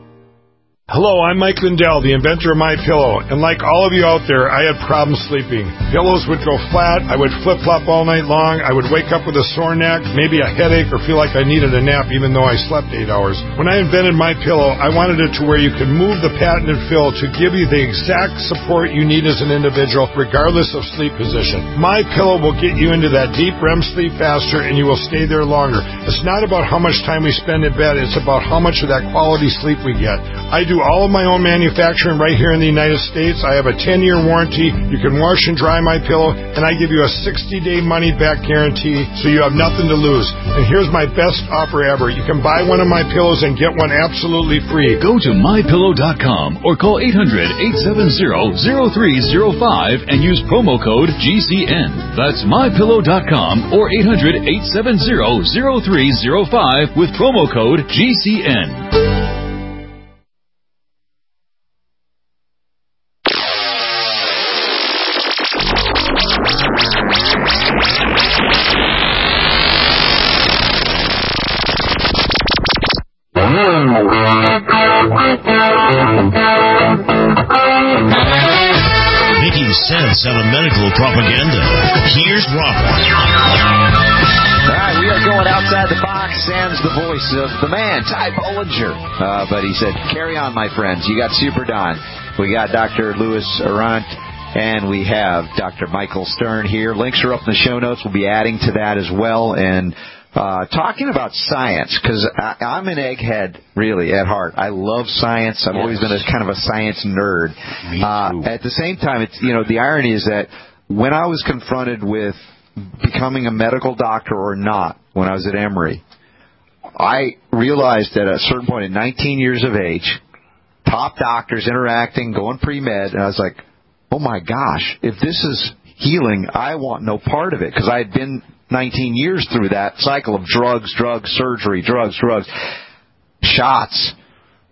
Speaker 27: Hello, I'm Mike Lindell, the inventor of MyPillow, and like all of you out there, I had problems sleeping. Pillows would go flat, I would flip-flop all night long, I would wake up with a sore neck, maybe a headache, or feel like I needed a nap even though I slept eight hours. When I invented MyPillow, I wanted it to where you could move the patented fill to give you the exact support you need as an individual, regardless of sleep position. MyPillow will get you into that deep R E M sleep faster, and you will stay there longer. It's not about how much time we spend in bed, it's about how much of that quality sleep we get. I do all of my own manufacturing right here in the United States. I have a ten-year warranty. You can wash and dry my pillow, and I give you a sixty-day money-back guarantee, so you have nothing to lose. And here's my best offer ever. You can buy one of my pillows and get one absolutely free.
Speaker 11: Go to my pillow dot com or call eight hundred, eight seven zero, zero three zero five and use promo code G C N. That's my pillow dot com or eight hundred, eight seven zero, zero three zero five with promo code G C N.
Speaker 17: Making sense out of medical propaganda. Here's Robert.
Speaker 8: All right, we are going outside the box. Sam's the voice of the man, Ty Bollinger. Uh, but he said, carry on, my friends. You got Super Don. We got Doctor Louis Arunt. And we have Doctor Michael Stern here. Links are up in the show notes. We'll be adding to that as well. And uh talking about science, because I'm an egghead, really, at heart. I love science. I've yes. always been a kind of a science nerd. Me too. Uh, at the same time, it's, you know, the irony is that when I was confronted with becoming a medical doctor or not when I was at Emory, I realized at a certain point at nineteen years of age, top doctors interacting, going pre-med, and I was like, oh my gosh, if this is healing, I want no part of it, because I had been nineteen years through that cycle of drugs, drugs, surgery, drugs, drugs, shots.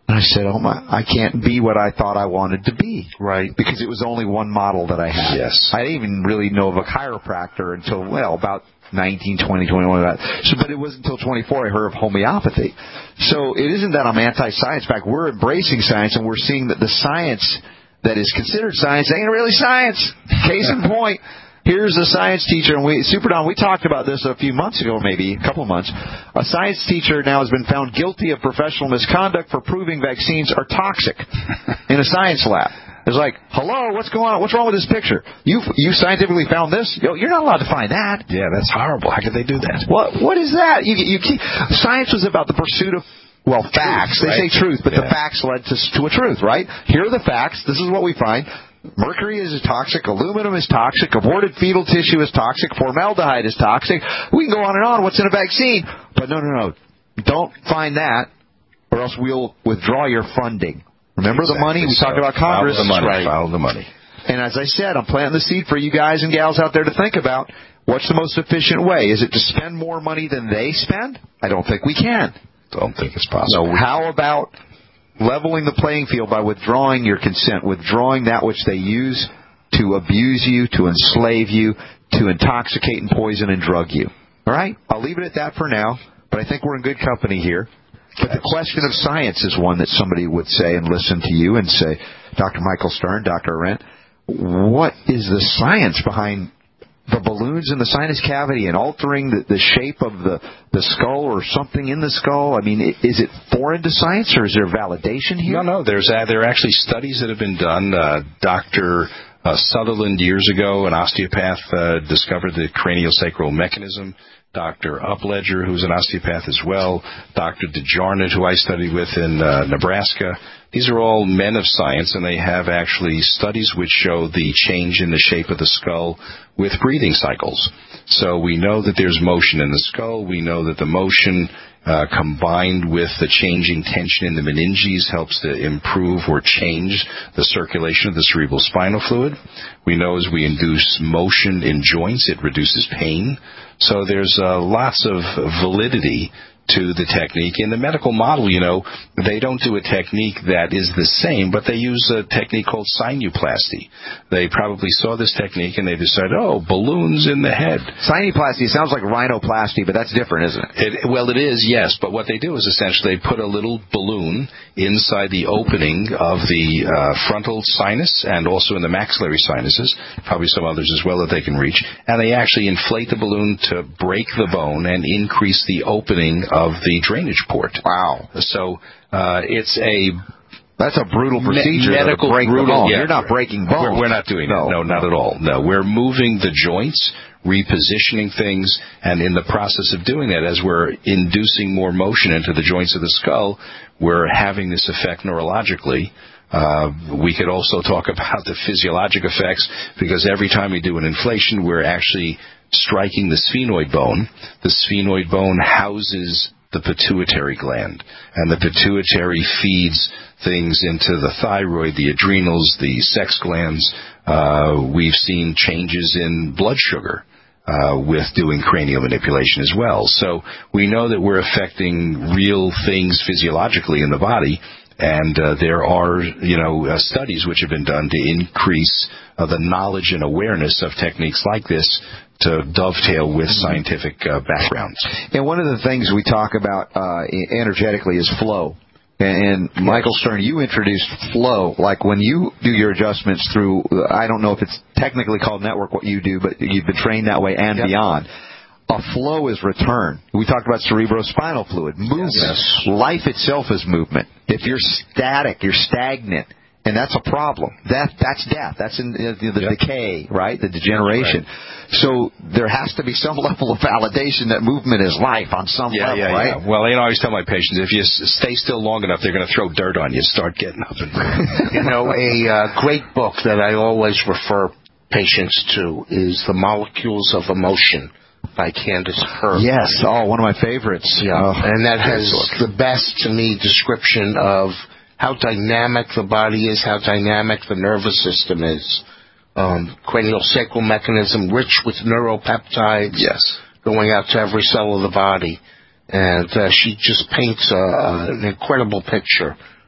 Speaker 8: And I said, oh my, I can't be what I thought I wanted to be.
Speaker 9: Right.
Speaker 8: Because it was only one model that I had.
Speaker 3: Yes.
Speaker 8: I didn't even really know of a chiropractor until, well, about nineteen, twenty, twenty-one. So, but it wasn't until twenty-four I heard of homeopathy. So it isn't that I'm anti-science. In fact, we're embracing science, and we're seeing that the science that is considered science ain't really science. Case in point, here's a science teacher, and we, Super Don, we talked about this a few months ago, maybe a couple months. A science teacher now has been found guilty of professional misconduct for proving vaccines are toxic in a science lab. It's like, hello, what's going on? What's wrong with this picture? You you scientifically found this? Yo, you're not allowed to find that.
Speaker 3: Yeah, that's horrible. How could they do that?
Speaker 8: What What is that? You, you keep, science was about the pursuit of, well, facts.
Speaker 3: Truth,
Speaker 8: they
Speaker 3: right?
Speaker 8: say truth, but
Speaker 3: yeah.
Speaker 8: the facts led to, to a truth, right? Here are the facts. This is what we find. Mercury is toxic. Aluminum is toxic. Aborted fetal tissue is toxic. Formaldehyde is toxic. We can go on and on. What's in a vaccine? But no, no, no. Don't find that, or else we'll withdraw your funding. Remember exactly the money? We so. talked about Congress.
Speaker 3: Follow the money.
Speaker 8: Right.
Speaker 3: Follow the money.
Speaker 8: And as I said, I'm planting the seed for you guys and gals out there to think about. What's the most efficient way? Is it to spend more money than they spend? I don't think we can.
Speaker 3: Don't think it's possible.
Speaker 8: So how about leveling the playing field by withdrawing your consent, withdrawing that which they use to abuse you, to enslave you, to intoxicate and poison and drug you? All right? I'll leave it at that for now, but I think we're in good company here. But the question of science is one that somebody would say and listen to you and say, Doctor Michael Stern, Doctor Arendt, what is the science behind the balloons in the sinus cavity and altering the, the shape of the, the skull or something in the skull? I mean, is it foreign to science, or is there validation here?
Speaker 3: No, no. There's uh, there are actually studies that have been done. Uh, Doctor Uh, Sutherland years ago, an osteopath, uh, discovered the craniosacral mechanism. Doctor Upledger, who's an osteopath as well. Doctor DeJarnett, who I studied with in uh, Nebraska. These are all men of science, and they have actually studies which show the change in the shape of the skull with breathing cycles. So we know that there's motion in the skull. We know that the motion uh, combined with the changing tension in the meninges helps to improve or change the circulation of the cerebral spinal fluid. We know as we induce motion in joints, it reduces pain. So there's uh, lots of validity to the technique. In the medical model, you know, they don't do a technique that is the same, but they use a technique called sinuplasty. They probably saw this technique and they decided, oh, balloons in the head.
Speaker 8: Sinuplasty sounds like rhinoplasty, but that's different, isn't it?
Speaker 3: it? Well, it is, yes, but what they do is essentially they put a little balloon inside the opening of the uh, frontal sinus and also in the maxillary sinuses, probably some others as well that they can reach, and they actually inflate the balloon to break the bone and increase the opening of of the drainage port.
Speaker 8: Wow.
Speaker 3: So uh, it's a...
Speaker 8: That's a brutal procedure.
Speaker 3: Me- medical
Speaker 8: to break
Speaker 3: brutal,
Speaker 8: the bone.
Speaker 3: Yeah,
Speaker 8: You're not breaking bones.
Speaker 3: We're, we're not doing
Speaker 8: no.
Speaker 3: that. No, not at all. No, we're moving the joints, repositioning things, and in the process of doing that, as we're inducing more motion into the joints of the skull, we're having this effect neurologically. Uh, we could also talk about the physiologic effects, because every time we do an inflation, we're actually striking the sphenoid bone. The sphenoid bone houses the pituitary gland, and the pituitary feeds things into the thyroid, the adrenals, the sex glands. Uh, we've seen changes in blood sugar uh, with doing cranial manipulation as well. So we know that we're affecting real things physiologically in the body. And uh, there are, you know, uh, studies which have been done to increase uh, the knowledge and awareness of techniques like this to dovetail with scientific uh, backgrounds.
Speaker 8: And one of the things we talk about uh, energetically is flow. And, and Michael Stern, you introduced flow. Like when you do your adjustments through, I don't know if it's technically called network what you do, but you've been trained that way and yep. beyond. A flow is return. We talked about cerebrospinal fluid. Movement. Yes. Life itself is movement. If you're static, you're stagnant, and that's a problem. That That's death. That's in the, the yep. decay, right? The degeneration. Right. So there has to be some level of validation that movement is life on some
Speaker 3: yeah,
Speaker 8: level,
Speaker 3: yeah,
Speaker 8: right?
Speaker 3: Yeah. Well, you know, I always tell my patients, if you stay still long enough, they're going to throw dirt on you. Start getting up and
Speaker 9: You know, a uh, great book that I always refer patients to is The Molecules of Emotion by Candace Pert.
Speaker 8: Yes, oh, one of my favorites.
Speaker 9: Yeah,
Speaker 8: oh,
Speaker 9: and that has the best, to me, description of how dynamic the body is, how dynamic the nervous system is. Um, craniosacral mechanism, rich with neuropeptides,
Speaker 3: yes,
Speaker 9: going out to every cell of the body. And uh, she just paints a, an incredible picture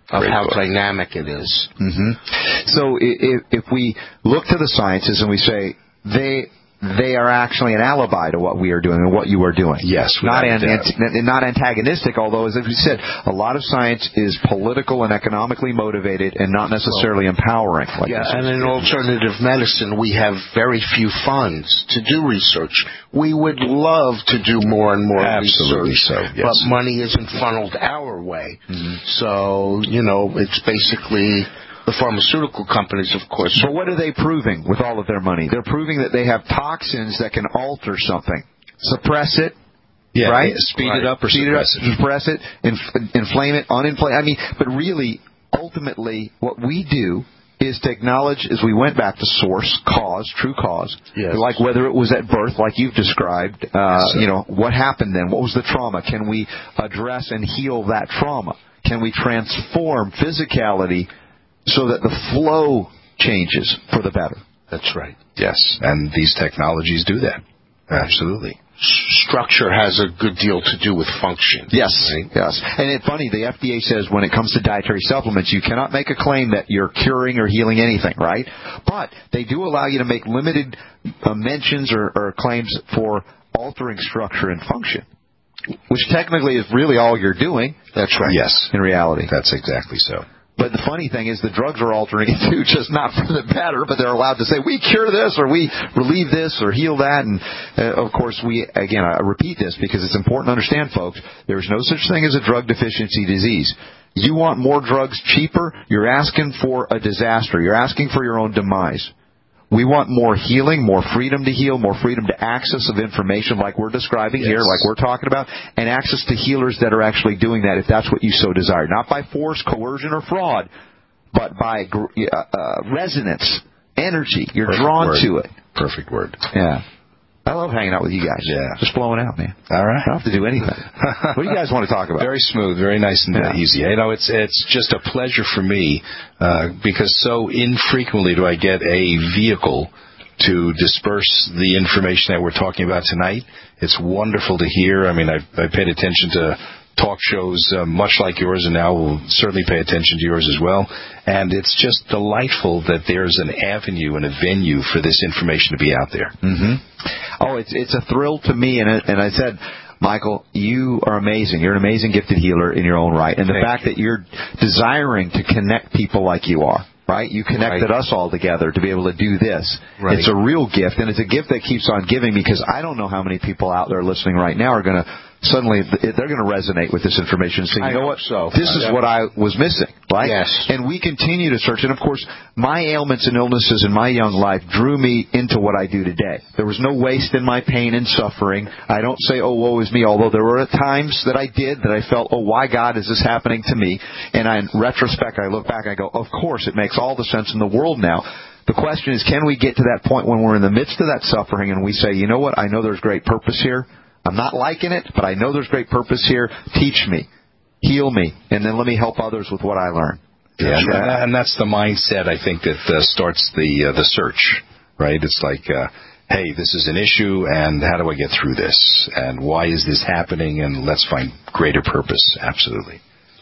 Speaker 9: of
Speaker 3: Great
Speaker 9: how
Speaker 3: book.
Speaker 9: dynamic it is.
Speaker 7: Mm-hmm. So if, if we look to the sciences and we say they they are actually an alibi to what we are doing and what you are doing.
Speaker 3: Yes,
Speaker 7: not
Speaker 3: without a
Speaker 7: an,
Speaker 3: doubt.
Speaker 7: ant- not antagonistic. Although, as we said, a lot of science is political and economically motivated and not necessarily empowering. Like
Speaker 9: Yeah,
Speaker 7: this.
Speaker 9: and in alternative medicine, we have very few funds to do research. We would love to do more and more
Speaker 3: Absolutely
Speaker 9: research,
Speaker 3: so, yes.
Speaker 9: but money isn't funneled our way.
Speaker 7: Mm-hmm.
Speaker 9: So, you know, it's basically the pharmaceutical companies, of course.
Speaker 7: But what are they proving with all of their money? They're proving that they have toxins that can alter something, suppress it.
Speaker 3: Yeah,
Speaker 7: right?
Speaker 3: speed
Speaker 7: right.
Speaker 3: it up or
Speaker 7: speed
Speaker 3: suppress
Speaker 7: it,
Speaker 3: it.
Speaker 7: up, suppress it, inf- inflame it, uninflame. I mean, but really, ultimately, what we do is to acknowledge, as we went back to source, cause, true cause,
Speaker 9: Yes.
Speaker 7: like whether it was at birth, like you've described, uh,
Speaker 3: Yes,
Speaker 7: you know, what happened then? What was the trauma? Can we address and heal that trauma? Can we transform physicality so that the flow changes for the better?
Speaker 9: That's right.
Speaker 3: Yes, and these technologies do that. Absolutely.
Speaker 9: S- Structure has a good deal to do with function.
Speaker 7: Yes,
Speaker 9: right?
Speaker 7: yes. And it's funny, the F D A says when it comes to dietary supplements, you cannot make a claim that you're curing or healing anything, right? But they do allow you to make limited uh, mentions or, or claims for altering structure and function, which technically is really all you're doing.
Speaker 9: That's right.
Speaker 3: Yes.
Speaker 7: In reality.
Speaker 3: That's exactly so.
Speaker 7: But the funny thing is the drugs are altering it too, just not for the better, but they're allowed to say, we cure this, or we relieve this, or heal that. And, uh, of course, we, again, I repeat this because it's important to understand, folks, there's no such thing as a drug deficiency disease. You want more drugs cheaper, you're asking for a disaster. You're asking for your own demise. We want more healing, more freedom to heal, more freedom to access of information like we're describing
Speaker 3: Yes.
Speaker 7: here, like we're talking about, and access to healers that are actually doing that if that's what you so desire. Not by force, coercion, or fraud, but by uh, uh, resonance, energy. You're
Speaker 3: Perfect
Speaker 7: drawn
Speaker 3: word.
Speaker 7: to it.
Speaker 3: Perfect word.
Speaker 7: Yeah. I love hanging out with you guys.
Speaker 3: Yeah.
Speaker 7: Just blowing out, man.
Speaker 3: All right.
Speaker 7: I don't have to do anything. What do you guys want to talk about?
Speaker 3: Very smooth, very nice and
Speaker 7: Yeah.
Speaker 3: easy. You know, it's it's just a pleasure for me uh, because so infrequently do I get a vehicle to disperse the information that we're talking about tonight. It's wonderful to hear. I mean, I've, I've paid attention to talk shows uh, much like yours, and now we'll certainly pay attention to yours as well. And it's just delightful that there's an avenue and a venue for this information to be out there.
Speaker 7: Mm-hmm. Oh, it's it's a thrill to me, and it, and I said, Michael, you are amazing. You're an amazing gifted healer in your own right, and the
Speaker 9: Thank
Speaker 7: fact
Speaker 9: you.
Speaker 7: that you're desiring to connect people like you are. Right? You connected
Speaker 9: Right.
Speaker 7: us all together to be able to do this.
Speaker 9: Right.
Speaker 7: It's a real gift, and it's a gift that keeps on giving because I don't know how many people out there listening right now are going to suddenly, they're going to resonate with this information and say, you
Speaker 9: I
Speaker 7: know
Speaker 9: hope
Speaker 7: what,
Speaker 9: so.
Speaker 7: this is
Speaker 9: Yeah.
Speaker 7: what I was missing, right?
Speaker 9: Yes.
Speaker 7: And we continue to search. And, of course, my ailments and illnesses in my young life drew me into what I do today. There was no waste in my pain and suffering. I don't say, oh, woe is me, although there were times that I did that I felt, oh, why, God, is this happening to me? And I, in retrospect, I look back and I go, of course, it makes all the sense in the world now. The question is, can we get to that point when we're in the midst of that suffering and we say, you know what, I know there's great purpose here. I'm not liking it, but I know there's great purpose here. Teach me. Heal me. And then let me help others with what I learn.
Speaker 3: Yeah, and, and that's the mindset, I think, that uh, starts the uh, the search, right? It's like, uh, hey, this is an issue, and how do I get through this? And why is this happening? And let's find greater purpose. Absolutely.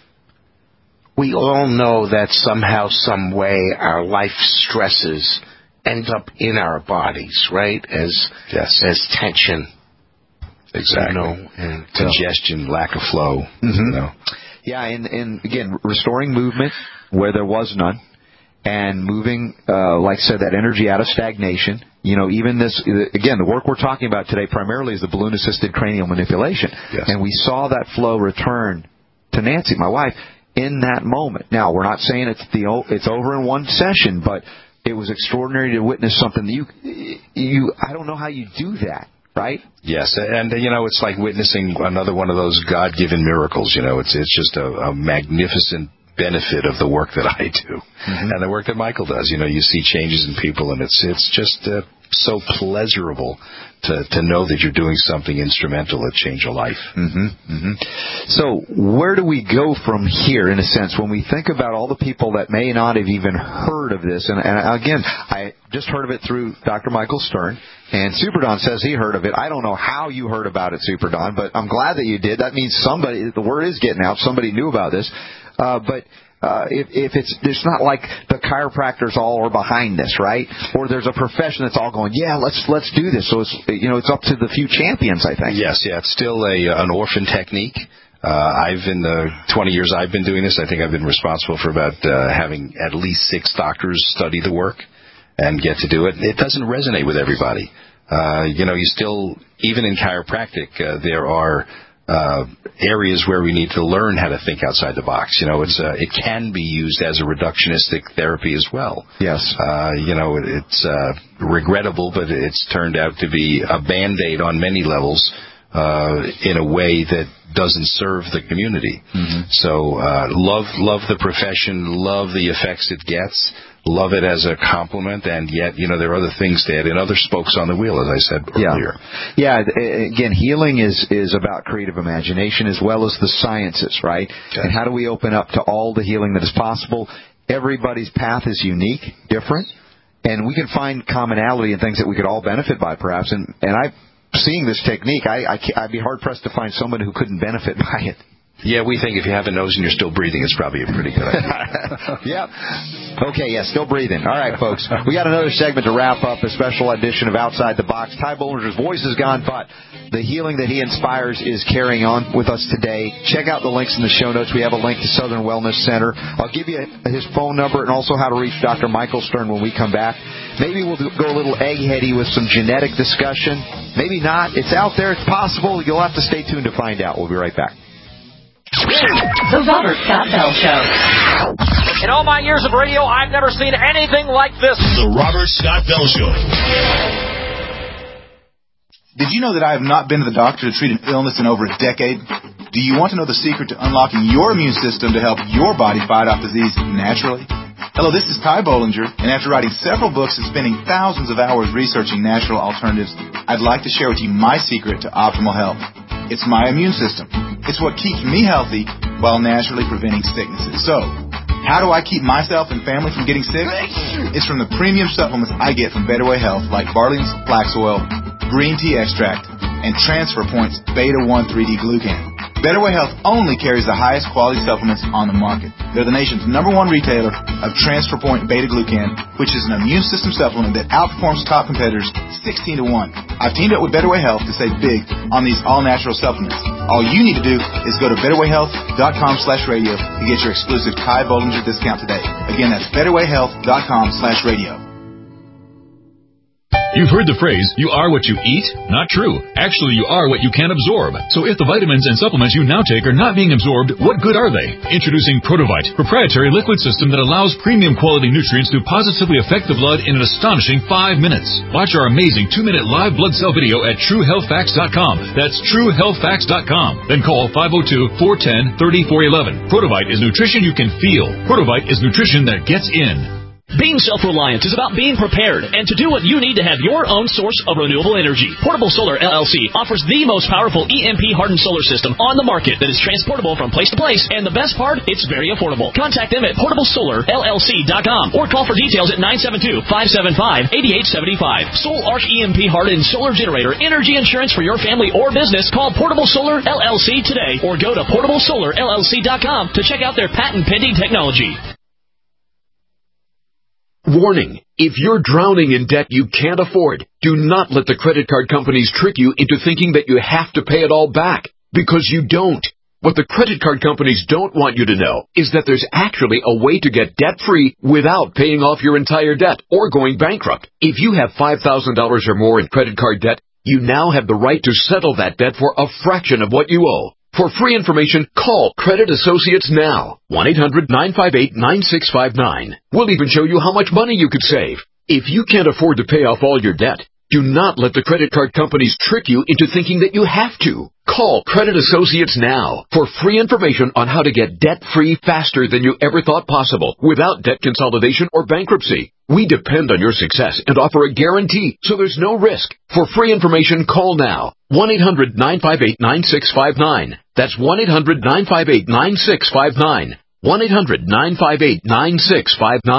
Speaker 9: We all know that somehow, some way, our life stresses end up in our bodies, right? As
Speaker 3: yes.
Speaker 9: as tension.
Speaker 3: Exactly.
Speaker 9: You know, and, uh,
Speaker 3: congestion, lack of flow.
Speaker 7: Mm-hmm.
Speaker 3: You know.
Speaker 7: Yeah, and, and again, restoring movement where there was none, and moving, uh, like I said, that energy out of stagnation. You know, even this, again, the work we're talking about today primarily is the balloon-assisted cranial manipulation.
Speaker 3: Yes.
Speaker 7: And we saw that flow return to Nancy, my wife, in that moment. Now, we're not saying it's the it's over in one session, but it was extraordinary to witness something that you, you, I don't know how you do that. Right?
Speaker 3: Yes, and you know, it's like witnessing another one of those God-given miracles. You know, it's it's just a, a magnificent benefit of the work that I do, mm-hmm. and the work that Michael does. You know, you see changes in people, and it's it's just uh, so pleasurable to to know that you're doing something instrumental that change a life.
Speaker 7: Mm-hmm. Mm-hmm. So, where do we go from here, in a sense, when we think about all the people that may not have even heard of this? And, and again, I just heard of it through Doctor Michael Stern. And Super Don says he heard of it. I don't know how you heard about it, Super Don, but I'm glad that you did. That means somebody, the word is getting out. Somebody knew about this. Uh, but uh, if, if it's it's not like the chiropractors all are behind this, right? Or there's a profession that's all going, yeah, let's let's do this. So it's you know it's up to the few champions, I think.
Speaker 3: Yes, yeah, it's still a an orphan technique. Uh, I've in the twenty years I've been doing this, I think I've been responsible for about uh, having at least six doctors study the work and get to do it. It doesn't resonate with everybody. Uh, you know, you still, even in chiropractic, uh, there are uh, areas where we need to learn how to think outside the box. You know, it's uh, it can be used as a reductionistic therapy as well.
Speaker 7: Yes.
Speaker 3: Uh, you know, it's uh, regrettable, but it's turned out to be a Band-Aid on many levels uh, in a way that doesn't serve the community. Mm-hmm. So uh, love love the profession, love the effects it gets. Love it as a compliment, and yet, you know, there are other things to add in, other spokes on the wheel, as I said earlier.
Speaker 7: Yeah, yeah again, healing is, is about creative imagination as well as the sciences, right? Okay. And how do we open up to all the healing that is possible? Everybody's path is unique, different, and we can find commonality in things that we could all benefit by, perhaps. And, and I, seeing this technique, I, I, I'd be hard-pressed to find someone who couldn't benefit by it.
Speaker 3: Yeah, we think if you have a nose and you're still breathing, it's probably a pretty good idea.
Speaker 7: Yep. Okay, yeah, still breathing. All right, folks. We got another segment to wrap up, a special edition of Outside the Box. Ty Bollinger's voice is gone, but the healing that he inspires is carrying on with us today. Check out the links in the show notes. We have a link to Southern Wellness Center. I'll give you his phone number and also how to reach Doctor Michael Stern when we come back. Maybe we'll go a little eggheady with some genetic discussion. Maybe not. It's out there. It's possible. You'll have to stay tuned to find out. We'll be right back.
Speaker 2: The Robert Scott Bell Show.
Speaker 4: In all my years of radio, I've never seen anything like this.
Speaker 17: The Robert Scott Bell Show.
Speaker 5: Did you know that I have not been to the doctor to treat an illness in over a decade? Do you want to know the secret to unlocking your immune system to help your body fight off disease naturally? Hello, this is Ty Bollinger, and after writing several books and spending thousands of hours researching natural alternatives, I'd like to share with you my secret to optimal health. It's my immune system. It's what keeps me healthy while naturally preventing sicknesses. So, how do I keep myself and family from getting sick? It's from the premium supplements I get from Better Way Health, like Barley's Flax Oil, Green Tea Extract, and Transfer Point's Beta one three D Glucan. Better Way Health only carries the highest quality supplements on the market. They're the nation's number one retailer of Transfer Point Beta Glucan, which is an immune system supplement that outperforms top competitors sixteen to one. I've teamed up with Better Way Health to save big on these all-natural supplements. All you need to do is go to betterwayhealth.com slash radio to get your exclusive Ty Bollinger discount today. Again, that's betterwayhealth.com slash radio.
Speaker 11: You've heard the phrase, you are what you eat? Not true. Actually, you are what you can absorb. So if the vitamins and supplements you now take are not being absorbed, what good are they? Introducing Protovite, proprietary liquid system that allows premium quality nutrients to positively affect the blood in an astonishing five minutes. Watch our amazing two-minute live blood cell video at true health facts dot com. That's true health facts dot com. Then call five oh two, four one zero, three four one one. Protovite is nutrition you can feel. Protovite is nutrition that gets in.
Speaker 6: Being self-reliant is about being prepared, and to do it, you need to have your own source of renewable energy. Portable Solar L L C offers the most powerful E M P-hardened solar system on the market that is transportable from place to place, and the best part, it's very affordable. Contact them at portable solar L L C dot com or call for details at nine seven two, five seven five, eight eight seven five. Soul Arc E M P-hardened solar generator energy insurance for your family or business. Call Portable Solar L L C today or go to portable solar L L C dot com to check out their patent-pending technology.
Speaker 10: Warning, if you're drowning in debt you can't afford, do not let the credit card companies trick you into thinking that you have to pay it all back, because you don't. What the credit card companies don't want you to know is that there's actually a way to get debt-free without paying off your entire debt or going bankrupt. If you have five thousand dollars or more in credit card debt, you now have the right to settle that debt for a fraction of what you owe. For free information, call Credit Associates now. one eight hundred, nine five eight, nine six five nine. We'll even show you how much money you could save. If you can't afford to pay off all your debt, do not let the credit card companies trick you into thinking that you have to. Call Credit Associates now for free information on how to get debt-free faster than you ever thought possible without debt consolidation or bankruptcy. We depend on your success and offer a guarantee, so there's no risk. For free information, call now. one eight hundred, nine five eight, nine six five nine. That's one eight hundred, nine five eight, nine six five nine. one eight hundred, nine five eight, nine six five nine.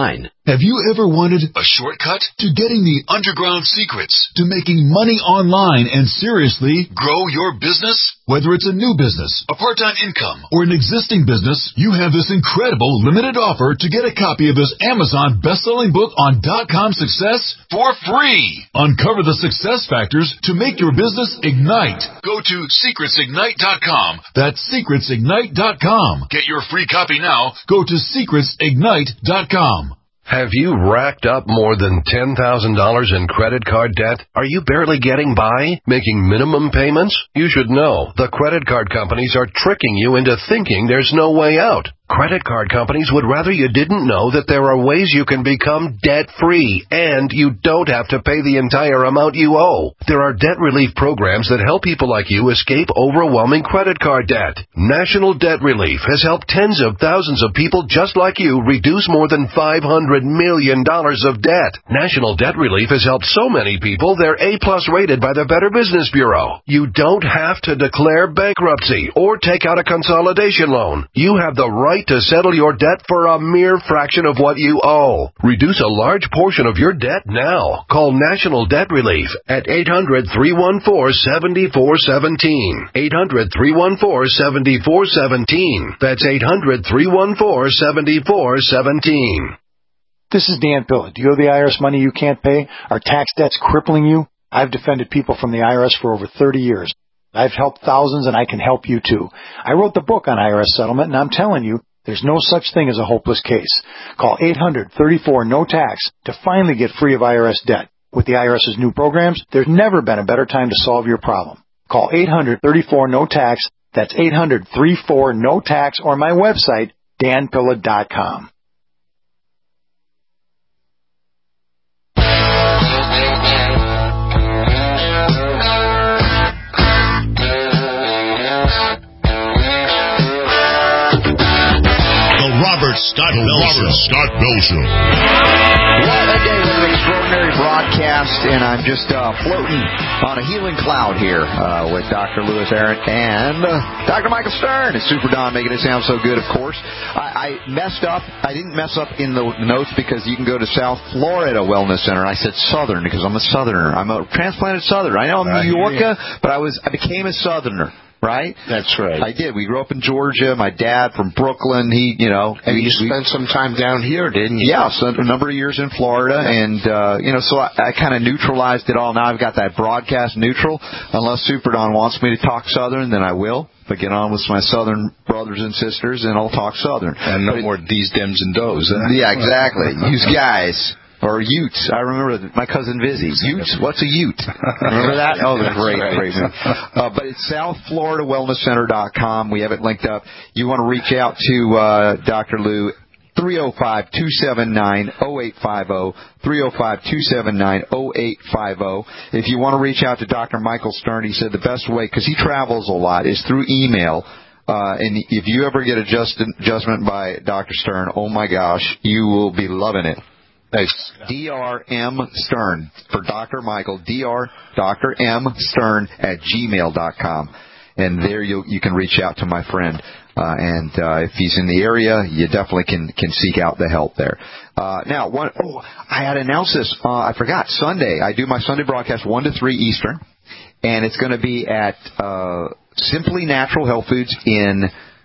Speaker 11: Have you ever wanted a shortcut to getting the underground secrets to making money online and seriously grow your business? Whether it's a new business, a part-time income, or an existing business, you have this incredible limited offer to get a copy of this Amazon best-selling book on dot-com success for free. Uncover the success factors to make your business ignite. Go to secrets ignite dot com. That's secrets ignite dot com. Get your free copy now. Go to secrets ignite dot com.
Speaker 15: Have you racked up more than ten thousand dollars in credit card debt? Are you barely getting by, making minimum payments? You should know the credit card companies are tricking you into thinking there's no way out. Credit card companies would rather you didn't know that there are ways you can become debt-free, and you don't have to pay the entire amount you owe. There are debt relief programs that help people like you escape overwhelming credit card debt. National Debt Relief has helped tens of thousands of people just like you reduce more than five hundred million dollars of debt. National Debt Relief has helped so many people they're A-plus rated by the Better Business Bureau. You don't have to declare bankruptcy or take out a consolidation loan. You have the right to settle your debt for a mere fraction of what you owe. Reduce a large portion of your debt now. Call National Debt Relief at eight hundred, three one four, seven four one seven. eight hundred, three one four, seven four one seven. That's eight hundred, three one four, seven four one seven.
Speaker 1: This is Dan Pilla. Do you owe the I R S money you can't pay? Are tax debts crippling you? I've defended people from the I R S for over thirty years. I've helped thousands, and I can help you too. I wrote the book on I R S settlement, and I'm telling you, there's no such thing as a hopeless case. Call eight hundred, thirty-four, no tax to finally get free of I R S debt. With the IRS's new programs, there's never been a better time to solve your problem. Call eight hundred, thirty-four, no tax. That's eight hundred, thirty-four, no tax, or my website, dan pilla dot com.
Speaker 17: Robert Scott Bell Robert Scott Bell Show.
Speaker 7: What a day with an extraordinary broadcast, and I'm just uh, floating on a healing cloud here uh, with Doctor Louis Arendt and uh, Doctor Michael Stern. It's Super Don making it sound so good, of course. I, I messed up. I didn't mess up in the notes because you can go to South Florida Wellness Center. I said Southern because I'm a Southerner. I'm a transplanted Southerner. I know I'm New Yorker, but I was I became a Southerner. Right?
Speaker 9: That's right.
Speaker 7: I did. We grew up in Georgia. My dad from Brooklyn. He, you know.
Speaker 9: And
Speaker 7: we,
Speaker 9: you spent we, some time down here, didn't you?
Speaker 7: Yeah, spent a number of years in Florida. And, uh, you know, so I, I kind of neutralized it all. Now I've got that broadcast neutral. Unless Super Don wants me to talk Southern, then I will. If I get on with my Southern brothers and sisters, then I'll talk Southern.
Speaker 3: And no but more D's, Dems, and Does. Huh?
Speaker 7: Yeah, exactly. Use guys. Or Utes. I remember my cousin Vizzy. Utes? What's a Ute? Remember that? Oh, they're great. Right. great uh, but it's south florida wellness center dot com. We have it linked up. You want to reach out to uh, Doctor Lou, three oh five, two seven nine, oh eight five oh, three oh five, two seven nine, oh eight five oh. If you want to reach out to Doctor Michael Stern, he said the best way, because he travels a lot, is through email. Uh, and if you ever get a just, adjustment by Doctor Stern, oh my gosh, you will be loving it. Thanks. D R M Stern for Doctor Michael. D R Doctor M Stern at gmail dot com. And there you you can reach out to my friend. Uh, and uh, if he's in the area, you definitely can, can seek out the help there. Uh, now, one, oh, I had to announce this. Uh, I forgot. Sunday, I do my Sunday broadcast one to three Eastern. And it's going to be at uh, Simply Natural Health Foods in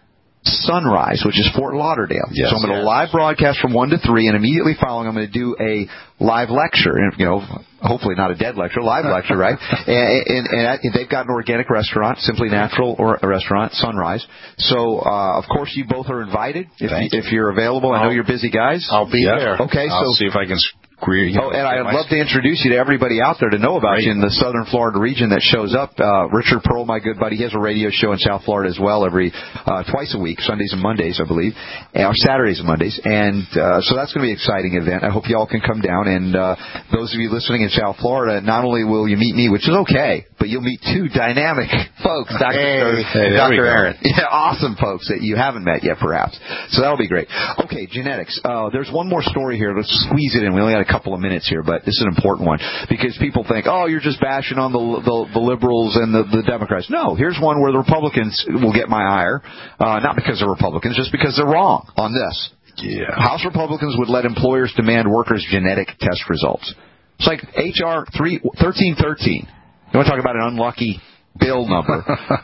Speaker 7: Sunrise, which is Fort Lauderdale.
Speaker 3: Yes,
Speaker 7: so I'm going to
Speaker 3: yes.
Speaker 7: live broadcast from one to three, and immediately following, I'm going to do a live lecture. And, you know, hopefully not a dead lecture, live lecture, right? And, and, and they've got an organic restaurant, Simply Natural or a restaurant, Sunrise. So, uh, of course, you both are invited if, you, if you're available. I know you're busy guys.
Speaker 9: I'll be
Speaker 3: yeah.
Speaker 9: there.
Speaker 7: Okay,
Speaker 3: I'll
Speaker 7: so
Speaker 3: see if I can. You know,
Speaker 7: oh, and I'd love to introduce you to everybody out there to know about
Speaker 3: Great.
Speaker 7: you in the Southern Florida region that shows up. Uh, Richard Pearl, my good buddy, he has a radio show in South Florida as well every uh, twice a week, Sundays and Mondays, I believe, or Saturdays and Mondays. And uh, so that's going to be an exciting event. I hope you all can come down. And uh, those of you listening in South Florida, not only will you meet me, which is okay, but you'll meet two dynamic folks, Doctor
Speaker 3: Hey, hey,
Speaker 7: Doctor Arendt. Yeah, awesome folks that you haven't met yet, perhaps. So that'll be great. Okay, genetics. Uh, there's one more story here. Let's squeeze it in. We only got a couple of minutes here, but this is an important one because people think, oh, you're just bashing on the the, the liberals and the, the Democrats. No, here's one where the Republicans will get my ire, uh, not because they're Republicans, just because they're wrong on this.
Speaker 3: Yeah.
Speaker 7: House Republicans would let employers demand workers' genetic test results. It's like H R thirteen thirteen. You want to talk about an unlucky bill number?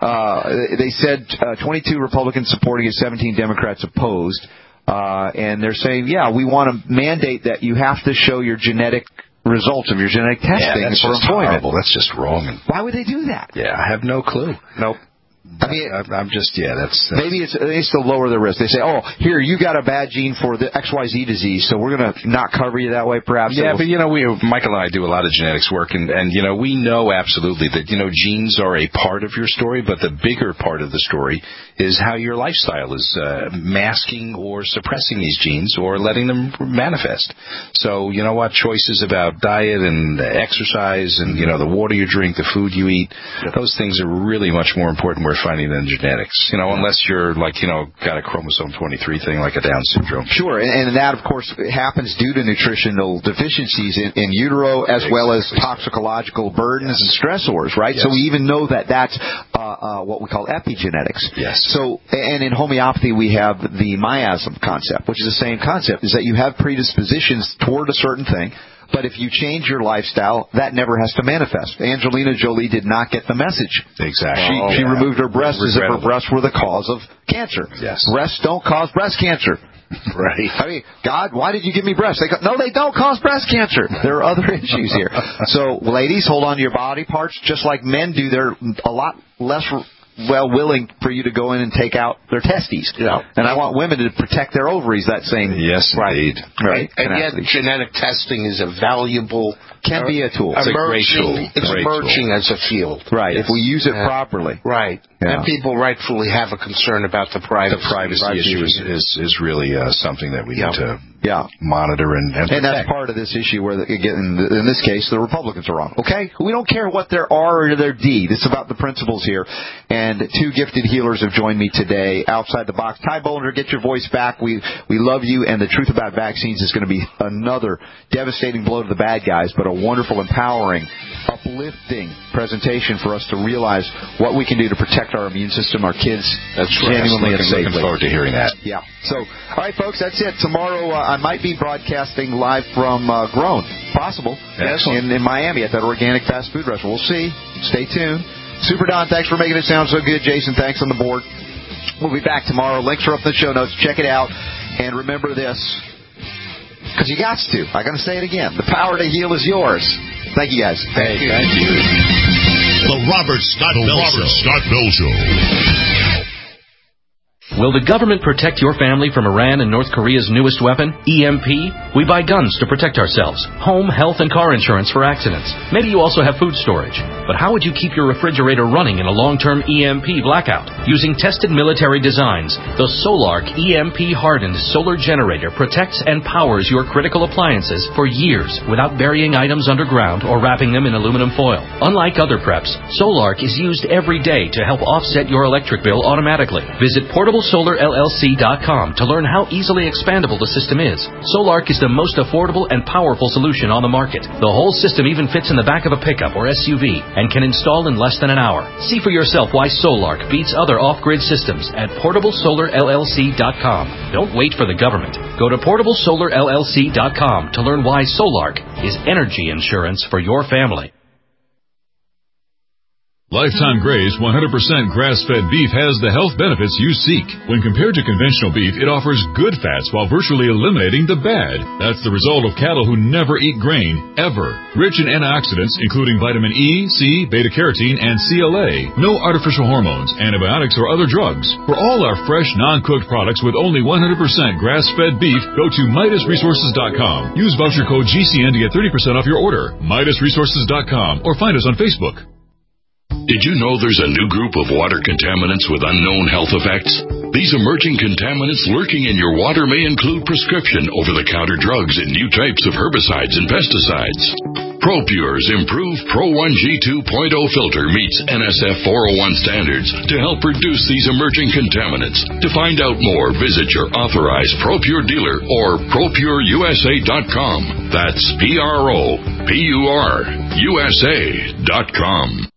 Speaker 7: uh, they said uh, twenty-two Republicans supporting it, seventeen Democrats opposed. Uh, and they're saying, yeah, we want to mandate that you have to show your genetic results of your genetic testing
Speaker 3: yeah, that's
Speaker 7: for
Speaker 3: just
Speaker 7: employment.
Speaker 3: Horrible. That's just wrong.
Speaker 7: Why would they do that?
Speaker 3: Yeah, I have no clue.
Speaker 7: Nope. I mean,
Speaker 3: I'm just, yeah, that's... that's
Speaker 7: maybe it's, they still lower the risk. They say, oh, here, you got a bad gene for the X Y Z disease, so we're going to not cover you that way, perhaps.
Speaker 3: Yeah, but, you know, we, Michael and I do a lot of genetics work, and, and, you know, we know absolutely that, you know, genes are a part of your story, but the bigger part of the story is how your lifestyle is uh, masking or suppressing these genes or letting them manifest. So, you know what, choices about diet and exercise and, you know, the water you drink, the food you eat, those things are really much more important we're finding than genetics. You know, unless you're like, you know, got a chromosome twenty-three thing like a Down syndrome.
Speaker 7: Sure, and, and that, of course, happens due to nutritional deficiencies in, in utero as exactly. well as toxicological burdens yes. and stressors, right? Yes. So we even know that that's uh, uh, what we call epigenetics.
Speaker 3: Yes.
Speaker 7: So, and in homeopathy, we have the miasm concept, which is the same concept, is that you have predispositions toward a certain thing, but if you change your lifestyle, that never has to manifest. Angelina Jolie did not get the message.
Speaker 3: Exactly.
Speaker 7: She,
Speaker 3: oh,
Speaker 7: she
Speaker 3: yeah.
Speaker 7: removed her breasts as if her breasts were the cause of cancer.
Speaker 3: Yes.
Speaker 7: Breasts don't cause breast cancer.
Speaker 3: Right.
Speaker 7: I mean, God, why did you give me breasts? They go, no, they don't cause breast cancer. There are other issues here. So, ladies, hold on to your body parts just like men do. They're a lot less well willing for you to go in and take out their testes.
Speaker 9: Yeah.
Speaker 7: And I want women to protect their ovaries that same
Speaker 3: yes,
Speaker 7: right. Right.
Speaker 9: And, and yet genetic testing is a valuable
Speaker 7: can be a tool.
Speaker 3: It's a great tool.
Speaker 9: It's
Speaker 3: great
Speaker 9: emerging
Speaker 3: tool.
Speaker 9: as a field.
Speaker 7: Right.
Speaker 9: Yes.
Speaker 7: If we use it
Speaker 9: yeah.
Speaker 7: properly.
Speaker 9: Right.
Speaker 7: Yeah.
Speaker 9: And people rightfully have a concern about the privacy.
Speaker 3: The privacy, privacy issue is, is, is really uh, something that we
Speaker 9: yeah.
Speaker 3: need to
Speaker 7: yeah.
Speaker 3: monitor and and,
Speaker 7: and that's part of this issue where, the, again, in this case, the Republicans are wrong. Okay? We don't care what their R or their D. It's about the principles here. And two gifted healers have joined me today outside the box. Ty Bollinger, get your voice back. We we love you, and the truth about vaccines is going to be another devastating blow to the bad guys, but a wonderful, empowering, uplifting presentation for us to realize what we can do to protect our immune system, our kids,
Speaker 3: that's
Speaker 7: genuinely
Speaker 3: right.
Speaker 7: and safely.
Speaker 3: Looking forward to hearing that.
Speaker 7: Yeah. So, all right, folks, that's it. Tomorrow uh, I might be broadcasting live from uh, Grown, possible, yes, in, in Miami at that organic fast food restaurant. We'll see. Stay tuned. Super Don, thanks for making it sound so good. Jason, thanks on the board. We'll be back tomorrow. Links are up in the show notes. Check it out. And remember this, because you got to. I'm going to say it again. The power to heal is yours. Thank you, guys.
Speaker 3: Thank you. Thank you.
Speaker 17: The Robert Scott the Bell Robert Show. Scott Bell Show.
Speaker 6: Will the government protect your family from Iran and North Korea's newest weapon, E M P? We buy guns to protect ourselves, home, health, and car insurance for accidents. Maybe you also have food storage. But how would you keep your refrigerator running in a long-term E M P blackout? Using tested military designs, the Solark E M P-hardened solar generator protects and powers your critical appliances for years without burying items underground or wrapping them in aluminum foil. Unlike other preps, Solark is used every day to help offset your electric bill automatically. Visit portable solar L L C dot com to learn how easily expandable the system is. Solark is the most affordable and powerful solution on the market. The whole system even fits in the back of a pickup or S U V and can install in less than an hour. See for yourself why Solark beats other off-grid systems at portable solar L L C dot com. Don't wait for the government. Go to portable solar L L C dot com to learn why Solark is energy insurance for your family.
Speaker 11: Lifetime Graze one hundred percent grass-fed beef has the health benefits you seek. When compared to conventional beef, it offers good fats while virtually eliminating the bad. That's the result of cattle who never eat grain, ever. Rich in antioxidants, including vitamin E, C, beta-carotene, and C L A. No artificial hormones, antibiotics, or other drugs. For all our fresh, non-cooked products with only one hundred percent grass-fed beef, go to Midas Resources dot com. Use voucher code G C N to get thirty percent off your order. Midas Resources dot com or find us on Facebook.
Speaker 12: Did you know there's a new group of water contaminants with unknown health effects? These emerging contaminants lurking in your water may include prescription over-the-counter drugs and new types of herbicides and pesticides. ProPure's improved Pro one G two point oh filter meets N S F four oh one standards to help reduce these emerging contaminants. To find out more, visit your authorized ProPure dealer or Pro Pure U S A dot com. That's P R O P U R U S A dot com.